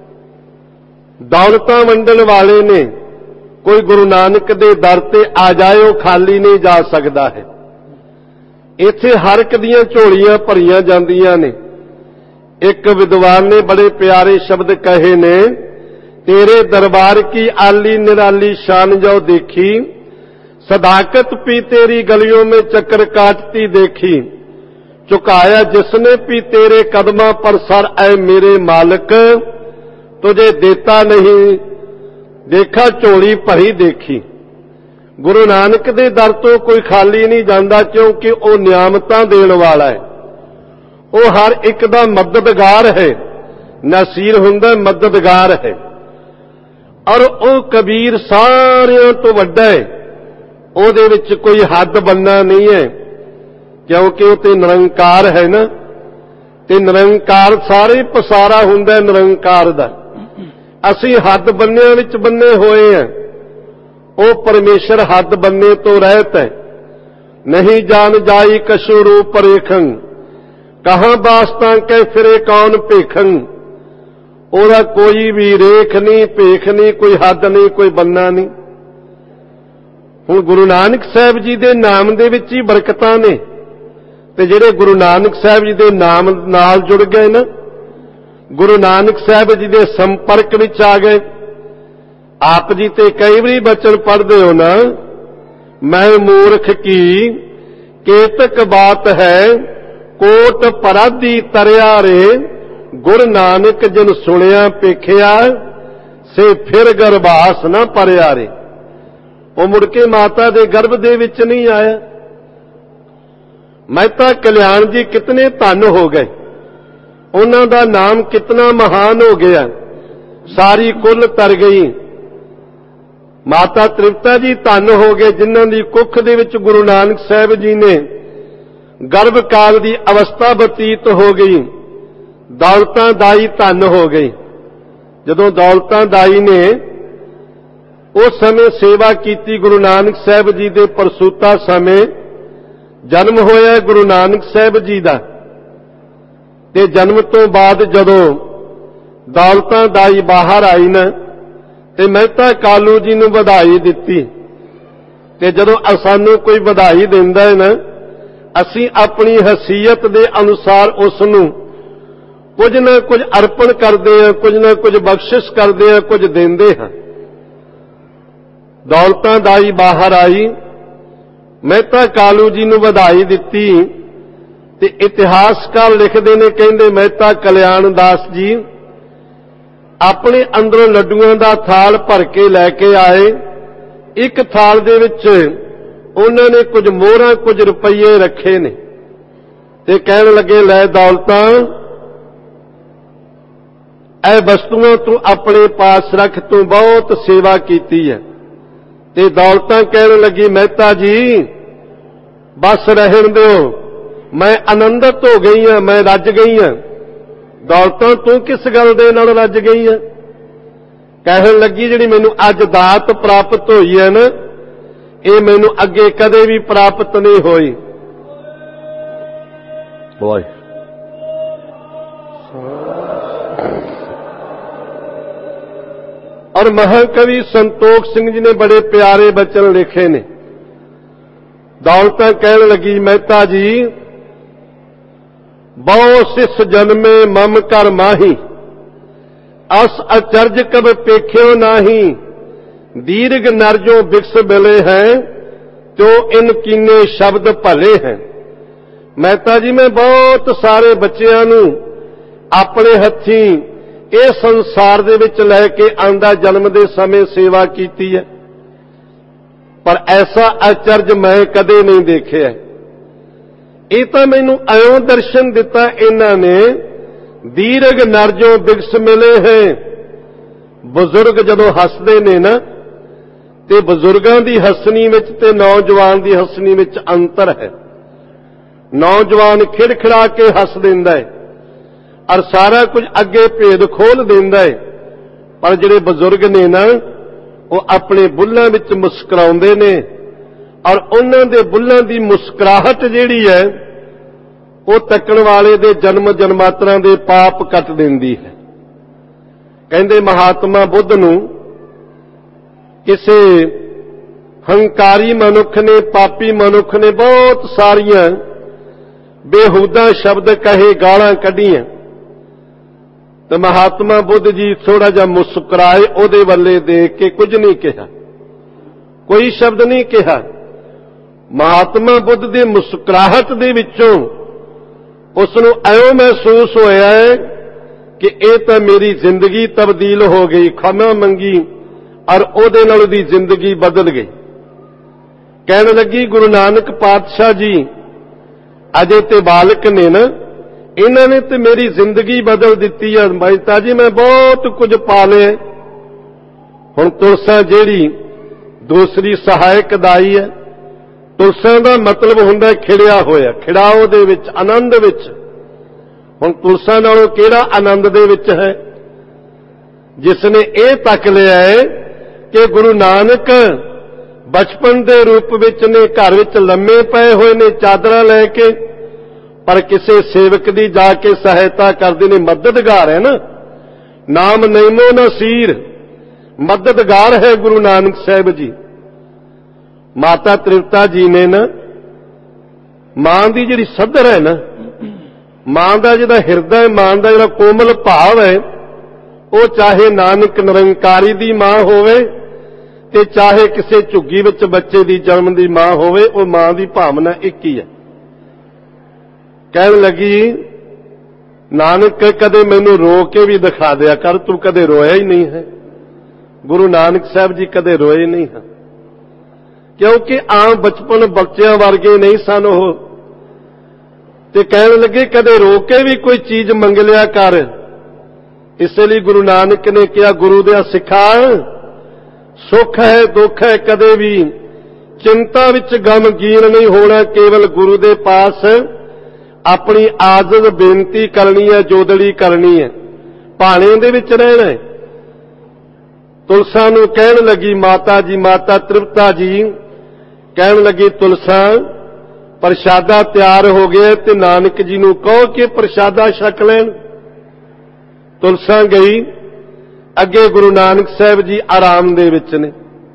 ਦੌਲਤਾਂ ਵੰਡਣ ਵਾਲੇ ਨੇ। ਕੋਈ ਗੁਰੂ ਨਾਨਕ ਦੇ ਦਰ ਤੇ ਆ ਜਾਏ, ਉਹ ਖਾਲੀ ਨਹੀਂ ਜਾ ਸਕਦਾ ਹੈ। ਇੱਥੇ ਹਰ ਇੱਕ ਦੀਆਂ ਝੋਲੀਆਂ ਭਰੀਆਂ ਜਾਂਦੀਆਂ ਨੇ। ਇੱਕ ਵਿਦਵਾਨ ਨੇ ਬੜੇ ਪਿਆਰੇ ਸ਼ਬਦ ਕਹੇ ਨੇ, ਤੇਰੇ ਦਰਬਾਰ ਕੀ ਆਲੀ ਨਿਰਾਲੀ ਸ਼ਾਨ ਜੋ ਦੇਖੀ, सदाकत पी तेरी गलियों में चक्कर काटती देखी, चुकाया जिसने पी तेरे कदमां पर सर, ऐ मेरे मालिक तुझे देता नहीं ਦੇਖਾ ਝੋਲੀ ਭਰੀ ਦੇਖੀ। ਗੁਰੂ ਨਾਨਕ ਦੇ ਦਰ ਤੋਂ ਕੋਈ ਖਾਲੀ ਨਹੀਂ ਜਾਂਦਾ, ਕਿਉਂਕਿ ਉਹ ਨਿਆਮਤਾਂ ਦੇਣ ਵਾਲਾ ਹੈ। ਉਹ ਹਰ ਇੱਕ ਦਾ ਮਦਦਗਾਰ ਹੈ। ਨਸੀਰ ਹੁੰਦਾ ਮਦਦਗਾਰ ਹੈ। ਔਰ ਉਹ ਕਬੀਰ ਸਾਰਿਆਂ ਤੋਂ ਵੱਡਾ ਹੈ। ਉਹਦੇ ਵਿੱਚ ਕੋਈ ਹੱਦ ਬੰਨਾ ਨਹੀਂ ਹੈ, ਕਿਉਂਕਿ ਉਹ ਤੇ ਨਿਰੰਕਾਰ ਹੈ ਨਾ। ਤੇ ਨਿਰੰਕਾਰ ਸਾਰੇ ਪਸਾਰਾ ਹੁੰਦਾ ਨਿਰੰਕਾਰ ਦਾ। ਅਸੀਂ ਹੱਦ ਬੰਨਿਆਂ ਵਿੱਚ ਬੰਨੇ ਹੋਏ ਹਾਂ। ਉਹ ਪਰਮੇਸ਼ਰ ਹੱਦ ਬੰਨੇ ਤੋਂ ਰਹਿਤ ਹੈ। ਨਹੀਂ ਜਾਣ ਜਾਈ ਕਛੂ ਰੂਪ ਰੇਖੰ, ਕਹਾਂ ਬਾਸਤਾਂ ਕੈ ਫਿਰੇ ਕੌਣ ਭੇਖੰ। ਉਹਦਾ ਕੋਈ ਵੀ ਰੇਖ ਨਹੀਂ, ਭੇਖ ਨਹੀਂ, ਕੋਈ ਹੱਦ ਨਹੀਂ, ਕੋਈ ਬੰਨਾ ਨਹੀਂ। ਹੁਣ ਗੁਰੂ ਨਾਨਕ ਸਾਹਿਬ ਜੀ ਦੇ ਨਾਮ ਦੇ ਵਿੱਚ ਹੀ ਬਰਕਤਾਂ ਨੇ। ਤੇ ਜਿਹੜੇ ਗੁਰੂ ਨਾਨਕ ਸਾਹਿਬ ਜੀ ਦੇ ਨਾਮ ਨਾਲ ਜੁੜ ਗਏ ਨਾ, ਗੁਰੂ ਨਾਨਕ ਸਾਹਿਬ ਜੀ ਦੇ ਸੰਪਰਕ ਵਿੱਚ ਆ ਗਏ। ਆਪ ਜੀ ਤੇ ਕਈ ਵਾਰੀ ਬਚਨ ਪੜ੍ਹਦੇ ਹੋ ਨਾ, ਮੈਂ ਮੂਰਖ ਕੀ ਕੇਤਕ ਬਾਤ ਹੈ, ਕੋਟ ਪਰਾਧੀ ਤਰਿਆ ਰੇ। ਗੁਰ ਨਾਨਕ ਜਿਨ ਸੁਣਿਆ ਪੇਖਿਆ, ਸੇ ਫਿਰ ਗਰਭਾਸ ਨਾ ਪਰਿਆ ਰੇ। ਉਹ ਮੁੜ ਕੇ ਮਾਤਾ ਦੇ ਗਰਭ ਦੇ ਵਿੱਚ ਨਹੀਂ ਆਇਆ। ਮਹਿਤਾ ਕਲਿਆਣ ਜੀ ਕਿਤਨੇ ਧਨ ਹੋ ਗਏ, ਉਹਨਾਂ ਦਾ ਨਾਮ ਕਿਤਨਾ ਮਹਾਨ ਹੋ ਗਿਆ, ਸਾਰੀ ਕੁੱਲ ਤਰ ਗਈ। ਮਾਤਾ ਤ੍ਰਿਪਤਾ ਜੀ ਧਨ ਹੋ ਗਏ, ਜਿਨ੍ਹਾਂ ਦੀ ਕੁੱਖ ਦੇ ਵਿੱਚ ਗੁਰੂ ਨਾਨਕ ਸਾਹਿਬ ਜੀ ਨੇ ਗਰਭ ਕਾਲ ਦੀ ਅਵਸਥਾ ਬਤੀਤ ਹੋ ਗਈ। ਦੌਲਤਾਂ ਦਾਈ ਧਨ ਹੋ ਗਈ। ਜਦੋਂ ਦੌਲਤਾਂ ਦਾਈ ਨੇ ਉਸ ਸਮੇਂ ਸੇਵਾ ਕੀਤੀ ਗੁਰੂ ਨਾਨਕ ਸਾਹਿਬ ਜੀ ਦੇ ਪ੍ਰਸੂਤਾ ਸਮੇਂ ਜਨਮ ਹੋਇਆ ਗੁਰੂ ਨਾਨਕ ਸਾਹਿਬ ਜੀ ਦਾ। ਤੇ ਜਨਮ ਤੋਂ ਬਾਅਦ ਜਦੋਂ ਦੌਲਤਾਂ ਦਾਈ ਬਾਹਰ ਆਈ ਨਾ, ਤੇ ਮਹਿਤਾ ਕਾਲੂ ਜੀ ਨੂੰ ਵਧਾਈ ਦਿੱਤੀ। ਤੇ ਜਦੋਂ ਸਾਨੂੰ ਕੋਈ ਵਧਾਈ ਦਿੰਦਾ ਹੈ ਨਾ, ਅਸੀਂ ਆਪਣੀ ਹਸੀਅਤ ਦੇ ਅਨੁਸਾਰ ਉਸ ਨੂੰ ਕੁਝ ਨਾ ਕੁਝ ਅਰਪਣ ਕਰਦੇ ਹਾਂ, ਕੁਝ ਨਾ ਕੁਝ ਬਖਸ਼ਿਸ਼ ਕਰਦੇ ਹਾਂ, ਕੁਝ ਦਿੰਦੇ ਹਾਂ। ਦੌਲਤਾਂ ਦਾਈ ਬਾਹਰ ਆਈ, ਮਹਿਤਾ ਕਾਲੂ ਜੀ ਨੂੰ ਵਧਾਈ ਦਿੱਤੀ। ਤੇ ਇਤਿਹਾਸਕਾਰ ਲਿਖਦੇ ਨੇ, ਕਹਿੰਦੇ ਮਹਿਤਾ ਕਲਿਆਣ ਦਾਸ ਜੀ ਆਪਣੇ ਅੰਦਰੋਂ ਲੱਡੂਆਂ ਦਾ ਥਾਲ ਭਰ ਕੇ ਲੈ ਕੇ ਆਏ। ਇੱਕ ਥਾਲ ਦੇ ਵਿੱਚ ਉਹਨਾਂ ਨੇ ਕੁਝ ਮੋਹਰਾਂ, ਕੁਝ ਰੁਪਈਏ ਰੱਖੇ ਨੇ। ਤੇ ਕਹਿਣ ਲੱਗੇ, ਲੈ ਦੌਲਤਾਂ, ਇਹ ਵਸਤੂਆਂ ਤੂੰ ਆਪਣੇ ਪਾਸ ਰੱਖ, ਤੂੰ ਬਹੁਤ ਸੇਵਾ ਕੀਤੀ ਹੈ। ਤੇ ਦੌਲਤਾਂ ਕਹਿਣ ਲੱਗੀ, ਮਹਿਤਾ ਜੀ ਬਸ ਰਹਿਣ ਦਿਓ, ਮੈਂ ਆਨੰਦਿਤ ਹੋ ਗਈ ਹਾਂ, ਮੈਂ ਰੱਜ ਗਈ ਹਾਂ। ਦੌਲਤਾਂ ਤੂੰ ਕਿਸ ਗੱਲ ਦੇ ਨਾਲ ਰੱਜ ਗਈ ਹੈ? ਕਹਿਣ ਲੱਗੀ, ਜਿਹੜੀ ਮੈਨੂੰ ਅੱਜ ਦਾਤ ਪ੍ਰਾਪਤ ਹੋਈ ਹੈ ਨਾ, ਇਹ ਮੈਨੂੰ ਅੱਗੇ ਕਦੇ ਵੀ ਪ੍ਰਾਪਤ ਨਹੀਂ ਹੋਈ। ਬੋਏ ਔਰ ਮਹਾਕਵੀ ਸੰਤੋਖ ਸਿੰਘ ਜੀ ਨੇ ਬੜੇ ਪਿਆਰੇ ਬਚਨ ਲਿਖੇ ਨੇ। ਦੌਲਤਾਂ ਕਹਿਣ ਲੱਗੀ, ਮਹਿਤਾ ਜੀ ਬਹੁ ਸਿਸ ਜਨਮੇ ਮਮ ਕਰ ਮਾਹੀ, ਅਸ ਅਚਰਜ ਕਬ ਪੇਖਿਓ ਨਾਹੀ। ਦੀਰਘ ਨਰਜੋਂ ਬਿਕਸ ਮਿਲੇ ਹੈ, ਜੋ ਇਨ ਕੀਨੇ ਸ਼ਬਦ ਭਲੇ ਹੈ। ਮਹਿਤਾ ਜੀ ਮੈਂ ਬਹੁਤ ਸਾਰੇ ਬੱਚਿਆਂ ਨੂੰ ਆਪਣੇ ਹੱਥੀਂ ਇਹ ਸੰਸਾਰ ਦੇ ਵਿੱਚ ਲੈ ਕੇ ਆਂਦਾ, ਜਨਮ ਦੇ ਸਮੇਂ ਸੇਵਾ ਕੀਤੀ ਹੈ, ਪਰ ਐਸਾ ਅਚਰਜ ਮੈਂ ਕਦੇ ਨਹੀਂ ਦੇਖਿਆ। ਇਹ ਤਾਂ ਮੈਨੂੰ ਐਉਂ ਦਰਸ਼ਨ ਦਿੱਤਾ ਇਹਨਾਂ ਨੇ, ਦੀਰਘ ਨਰਜੋਂ ਬਿਕਸ ਮਿਲੇ ਹੈ। ਬਜ਼ੁਰਗ ਜਦੋਂ ਹੱਸਦੇ ਨੇ ਨਾ, ਤੇ ਬਜ਼ੁਰਗਾਂ ਦੀ ਹੱਸਣੀ ਵਿੱਚ ਤੇ ਨੌਜਵਾਨ ਦੀ ਹੱਸਣੀ ਵਿੱਚ ਅੰਤਰ ਹੈ। ਨੌਜਵਾਨ ਖਿੜਖਿੜਾ ਕੇ ਹੱਸ ਦਿੰਦਾ ਹੈ ਔਰ ਸਾਰਾ ਕੁਝ ਅੱਗੇ ਭੇਦ ਖੋਲ ਦਿੰਦਾ ਹੈ, ਪਰ ਜਿਹੜੇ ਬਜ਼ੁਰਗ ਨੇ ਨਾ, ਉਹ ਆਪਣੇ ਬੁੱਲ੍ਹਾਂ ਵਿੱਚ ਮੁਸਕਰਾਉਂਦੇ ਨੇ ਔਰ ਉਹਨਾਂ ਦੇ ਬੁੱਲ੍ਹਾਂ ਦੀ ਮੁਸਕਰਾਹਟ ਜਿਹੜੀ ਹੈ, ਉਹ ਤੱਕਣ ਵਾਲੇ ਦੇ ਜਨਮ ਜਨਮਾਂਤਰਾਂ ਦੇ ਪਾਪ ਕੱਟ ਦਿੰਦੀ ਹੈ। ਕਹਿੰਦੇ ਮਹਾਤਮਾ ਬੁੱਧ ਨੂੰ ਕਿਸੇ ਹੰਕਾਰੀ ਮਨੁੱਖ ਨੇ, ਪਾਪੀ ਮਨੁੱਖ ਨੇ ਬਹੁਤ ਸਾਰੀਆਂ ਬੇਹੂਦਾ ਸ਼ਬਦ ਕਹੇ, ਗਾਲਾਂ ਕੱਢੀਆਂ। ਤੇ ਮਹਾਤਮਾ ਬੁੱਧ ਜੀ ਥੋੜਾ ਜਿਹਾ ਮੁਸਕਰਾਏ, ਉਹਦੇ ਵੱਲੇ ਦੇਖ ਕੇ ਕੁਝ ਨਹੀਂ ਕਿਹਾ, ਕੋਈ ਸ਼ਬਦ ਨਹੀਂ ਕਿਹਾ। ਮਹਾਤਮਾ ਬੁੱਧ ਦੀ ਮੁਸਕਰਾਹਟ ਦੇ ਵਿੱਚੋਂ ਉਸ ਨੂੰ ਐਉਂ ਮਹਿਸੂਸ ਹੋਇਆ ਹੈ ਕਿ ਇਹ ਤਾਂ ਮੇਰੀ ਜ਼ਿੰਦਗੀ ਤਬਦੀਲ ਹੋ ਗਈ। ਖਮਾ ਮੰਗੀ ਔਰ ਉਹਦੇ ਨਾਲ ਉਹਦੀ ਜ਼ਿੰਦਗੀ ਬਦਲ ਗਈ। ਕਹਿਣ ਲੱਗੀ ਗੁਰੂ ਨਾਨਕ ਪਾਤਸ਼ਾਹ ਜੀ ਅਜੇ ਤੇ ਬਾਲਕ ਨੇ ਨਾ, ਇਹਨਾਂ ਨੇ ਤੇ ਮੇਰੀ ਜ਼ਿੰਦਗੀ ਬਦਲ ਦਿੱਤੀ ਹੈ। ਮਹਿਤਾ ਜੀ ਮੈਂ ਬਹੁਤ ਕੁਝ ਪਾ ਲਿਆ। ਹੁਣ ਤੁਲਸਾਂ ਜਿਹੜੀ ਦੂਸਰੀ ਸਹਾਇਕ ਦਾਈ ਹੈ, ਤੁਲਸਾਂ ਦਾ ਮਤਲਬ ਹੁੰਦਾ ਖਿੜਿਆ ਹੋਇਆ, ਖਿੜਾਓ ਦੇ ਵਿੱਚ, ਆਨੰਦ ਵਿੱਚ। ਹੁਣ ਤੁਲਸਾਂ ਨਾਲੋਂ ਕਿਹੜਾ ਆਨੰਦ ਦੇ ਵਿੱਚ ਹੈ? ਜਿਸ ਨੇ ਇਹ ਤੱਕ ਲਿਆ ਹੈ ਕਿ ਗੁਰੂ ਨਾਨਕ ਬਚਪਨ ਦੇ ਰੂਪ ਵਿੱਚ ਨੇ, ਘਰ ਵਿੱਚ ਲੰਮੇ ਪਏ ਹੋਏ ਨੇ ਚਾਦਰਾਂ ਲੈ ਕੇ, ਪਰ ਕਿਸੇ ਸੇਵਕ ਦੀ ਜਾ ਕੇ ਸਹਾਇਤਾ ਕਰਦੇ ਨੇ। ਮਦਦਗਾਰ ਹੈ ਨਾ, ਨਾਮ ਨੈਮੋ ਨਸੀਰ, ਮਦਦਗਾਰ ਹੈ ਗੁਰੂ ਨਾਨਕ ਸਾਹਿਬ ਜੀ। ਮਾਤਾ ਤ੍ਰਿਪਤਾ ਜੀ ਨੇ ਨਾ, ਮਾਂ ਦੀ ਜਿਹੜੀ ਸੱਧਰ ਹੈ ਨਾ, ਮਾਂ ਦਾ ਜਿਹੜਾ ਹਿਰਦਾ ਹੈ, ਮਾਂ ਦਾ ਜਿਹੜਾ ਕੋਮਲ ਭਾਵ ਹੈ, ਉਹ ਚਾਹੇ ਨਾਨਕ ਨਿਰੰਕਾਰੀ ਦੀ ਮਾਂ ਹੋਵੇ ਤੇ ਚਾਹੇ ਕਿਸੇ ਝੁੱਗੀ ਵਿੱਚ ਬੱਚੇ ਦੀ ਜਨਮ ਦੀ ਮਾਂ ਹੋਵੇ, ਉਹ ਮਾਂ ਦੀ ਭਾਵਨਾ ਇੱਕ ਹੀ ਹੈ। ਕਹਿਣ ਲੱਗੀ ਨਾਨਕ ਕਦੇ ਮੈਨੂੰ ਰੋ ਕੇ ਵੀ ਦਿਖਾ ਦਿਆ ਕਰ, ਤੂੰ ਕਦੇ ਰੋਇਆ ਹੀ ਨਹੀਂ ਹੈ। ਗੁਰੂ ਨਾਨਕ ਸਾਹਿਬ ਜੀ ਕਦੇ ਰੋਏ ਨਹੀਂ ਹਨ, ਕਿਉਂਕਿ ਆਮ ਬਚਪਨ ਬੱਚਿਆਂ ਵਰਗੇ ਨਹੀਂ ਸਨ ਉਹ। ਤੇ ਕਹਿਣ ਲੱਗੇ ਕਦੇ ਰੋ ਕੇ ਵੀ ਕੋਈ ਚੀਜ਼ ਮੰਗ ਲਿਆ ਕਰ। ਇਸੇ ਲਈ ਗੁਰੂ ਨਾਨਕ ਨੇ ਕਿਹਾ, ਗੁਰੂ ਦੇ ਸਿਖਾ ਸੁੱਖ ਹੈ ਦੁੱਖ ਹੈ, ਕਦੇ ਵੀ ਚਿੰਤਾ ਵਿੱਚ ਗਮਗੀਨ ਨਹੀਂ ਹੋਣਾ। ਕੇਵਲ ਗੁਰੂ ਦੇ ਪਾਸ ਆਪਣੀ ਆਜਜ਼ ਬੇਨਤੀ ਕਰਨੀ ਹੈ, ਜੋਦੜੀ ਕਰਨੀ ਹੈ, ਭਾਣੇ ਦੇ ਵਿੱਚ ਰਹਿਣਾ ਹੈ। ਤੁਲਸਾ ਨੂੰ ਕਹਿਣ ਲੱਗੀ ਮਾਤਾ ਜੀ, ਮਾਤਾ ਤ੍ਰਿਪਤਾ ਜੀ ਕਹਿਣ ਲੱਗੀ ਤੁਲਸਾ ਪ੍ਰਸ਼ਾਦਾ ਤਿਆਰ ਹੋ ਗਿਆ ਤੇ ਨਾਨਕ ਜੀ ਨੂੰ ਕਹੋ ਕਿ ਪ੍ਰਸ਼ਾਦਾ ਛਕ ਲੈਣ। ਤੁਲਸਾ ਗਈ, ਅੱਗੇ ਗੁਰੂ ਨਾਨਕ ਸਾਹਿਬ ਜੀ ਆਰਾਮ ਦੇ ਵਿੱਚ ਨੇ।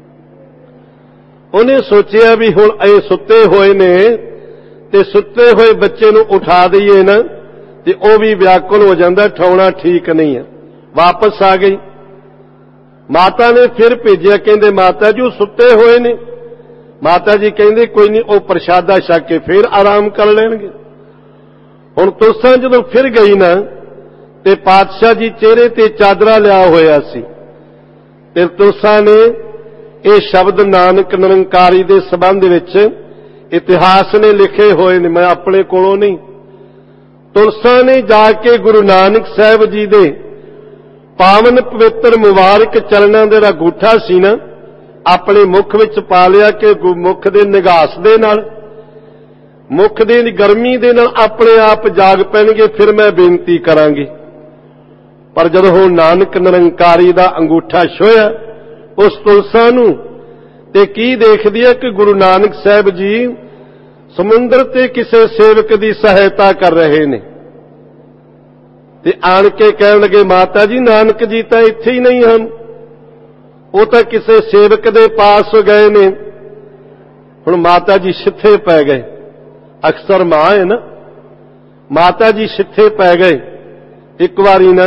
ਉਹਨੇ ਸੋਚਿਆ ਵੀ ਹੁਣ ਇਹ ਸੁੱਤੇ ਹੋਏ ਨੇ ਤੇ ਸੁੱਤੇ ਹੋਏ ਬੱਚੇ ਨੂੰ ਉਠਾ ਦਈਏ ਨਾ ਤੇ ਉਹ ਵੀ ਵਿਆਕੁਲ ਹੋ ਜਾਂਦਾ, ਠਾਉਣਾ ਠੀਕ ਨਹੀਂ ਹੈ। ਵਾਪਸ ਆ ਗਈ। ਮਾਤਾ ਨੇ ਫਿਰ ਭੇਜਿਆ, ਕਹਿੰਦੇ ਮਾਤਾ ਜੀ ਉਹ ਸੁੱਤੇ ਹੋਏ ਨੇ। ਮਾਤਾ ਜੀ ਕਹਿੰਦੇ ਕੋਈ ਨਹੀਂ, ਉਹ ਪ੍ਰਸ਼ਾਦਾ ਛਕ ਕੇ ਫਿਰ ਆਰਾਮ ਕਰ ਲੈਣਗੇ। ਹੁਣ ਤੁਲਸਾ ਜਦੋਂ ਫਿਰ ਗਈ ਨਾ ਤੇ ਪਾਤਸ਼ਾਹ ਜੀ ਚਿਹਰੇ ਤੇ ਚਾਦਰਾ ਲਿਆ ਹੋਇਆ ਸੀ ਤੇ ਤੁਲਸਾ ਨੇ ਇਹ ਸ਼ਬਦ ਨਾਨਕ ਨਿਰੰਕਾਰੀ ਦੇ ਸੰਬੰਧ ਵਿੱਚ ਇਤਿਹਾਸ ਨੇ ਲਿਖੇ ਹੋਏ ਨੇ, ਮੈਂ ਆਪਣੇ ਕੋਲੋਂ ਨਹੀਂ। ਤੁਲਸਾ ਨੇ ਜਾ ਕੇ ਗੁਰੂ ਨਾਨਕ ਸਾਹਿਬ ਜੀ ਦੇ ਪਾਵਨ ਪਵਿੱਤਰ ਮੁਬਾਰਕ ਚਰਨਾਂ ਦੇ ਅੰਗੂਠਾ ਸੀ ਨਾ, ਆਪਣੇ ਮੁਖ ਵਿੱਚ ਪਾ ਲਿਆ ਕਿ ਮੁਖ ਦੇ ਨਿਗਾਸ ਦੇ ਨਾਲ, ਮੁਖ ਦੀ ਗਰਮੀ ਦੇ ਨਾਲ ਆਪਣੇ ਆਪ ਜਾਗ ਪੈਣਗੇ, ਫਿਰ ਮੈਂ ਬੇਨਤੀ ਕਰਾਂਗੀ। ਪਰ ਜਦੋਂ ਹੁਣ ਨਾਨਕ ਨਿਰੰਕਾਰੀ ਦਾ ਅੰਗੂਠਾ ਛੋਇਆ ਉਸ ਤੁਲਸਾ ਨੂੰ ਤੇ ਕੀ ਦੇਖਦੀ ਹੈ ਕਿ ਗੁਰੂ ਨਾਨਕ ਸਾਹਿਬ ਜੀ ਸਮੁੰਦਰ ਤੇ ਕਿਸੇ ਸੇਵਕ ਦੀ ਸਹਾਇਤਾ ਕਰ ਰਹੇ ਨੇ। ਤੇ ਆਣ ਕੇ ਕਹਿਣ ਲੱਗੇ ਮਾਤਾ ਜੀ ਨਾਨਕ ਜੀ ਤਾਂ ਇੱਥੇ ਹੀ ਨਹੀਂ ਹਨ, ਉਹ ਤਾਂ ਕਿਸੇ ਸੇਵਕ ਦੇ ਪਾਸ ਗਏ ਨੇ। ਹੁਣ ਮਾਤਾ ਜੀ ਸਿੱਥੇ ਪੈ ਗਏ, ਅਕਸਰ ਮਾਂ ਹੈ ਨਾ, ਮਾਤਾ ਜੀ ਸਿੱਥੇ ਪੈ ਗਏ। ਇੱਕ ਵਾਰੀ ਨਾ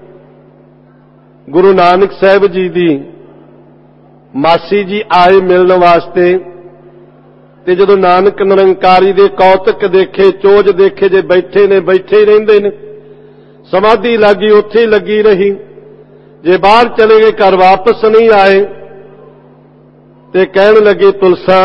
ਗੁਰੂ ਨਾਨਕ ਸਾਹਿਬ ਜੀ ਦੀ ਮਾਸੀ ਜੀ ਆਏ ਮਿਲਣ ਵਾਸਤੇ ਤੇ ਜਦੋਂ ਨਾਨਕ ਨਿਰੰਕਾਰੀ ਦੇ ਕੌਤਕ ਦੇਖੇ, ਚੋਜ ਦੇਖੇ, ਜੇ ਬੈਠੇ ਨੇ ਬੈਠੇ ਹੀ ਰਹਿੰਦੇ ਨੇ, ਸਮਾਧੀ ਲੱਗੀ ਉੱਥੇ ਹੀ ਲੱਗੀ ਰਹੀ, ਜੇ ਬਾਹਰ ਚਲੇ ਗਏ ਘਰ ਵਾਪਸ ਨਹੀਂ ਆਏ। ਤੇ ਕਹਿਣ ਲੱਗੇ ਤੁਲਸਾ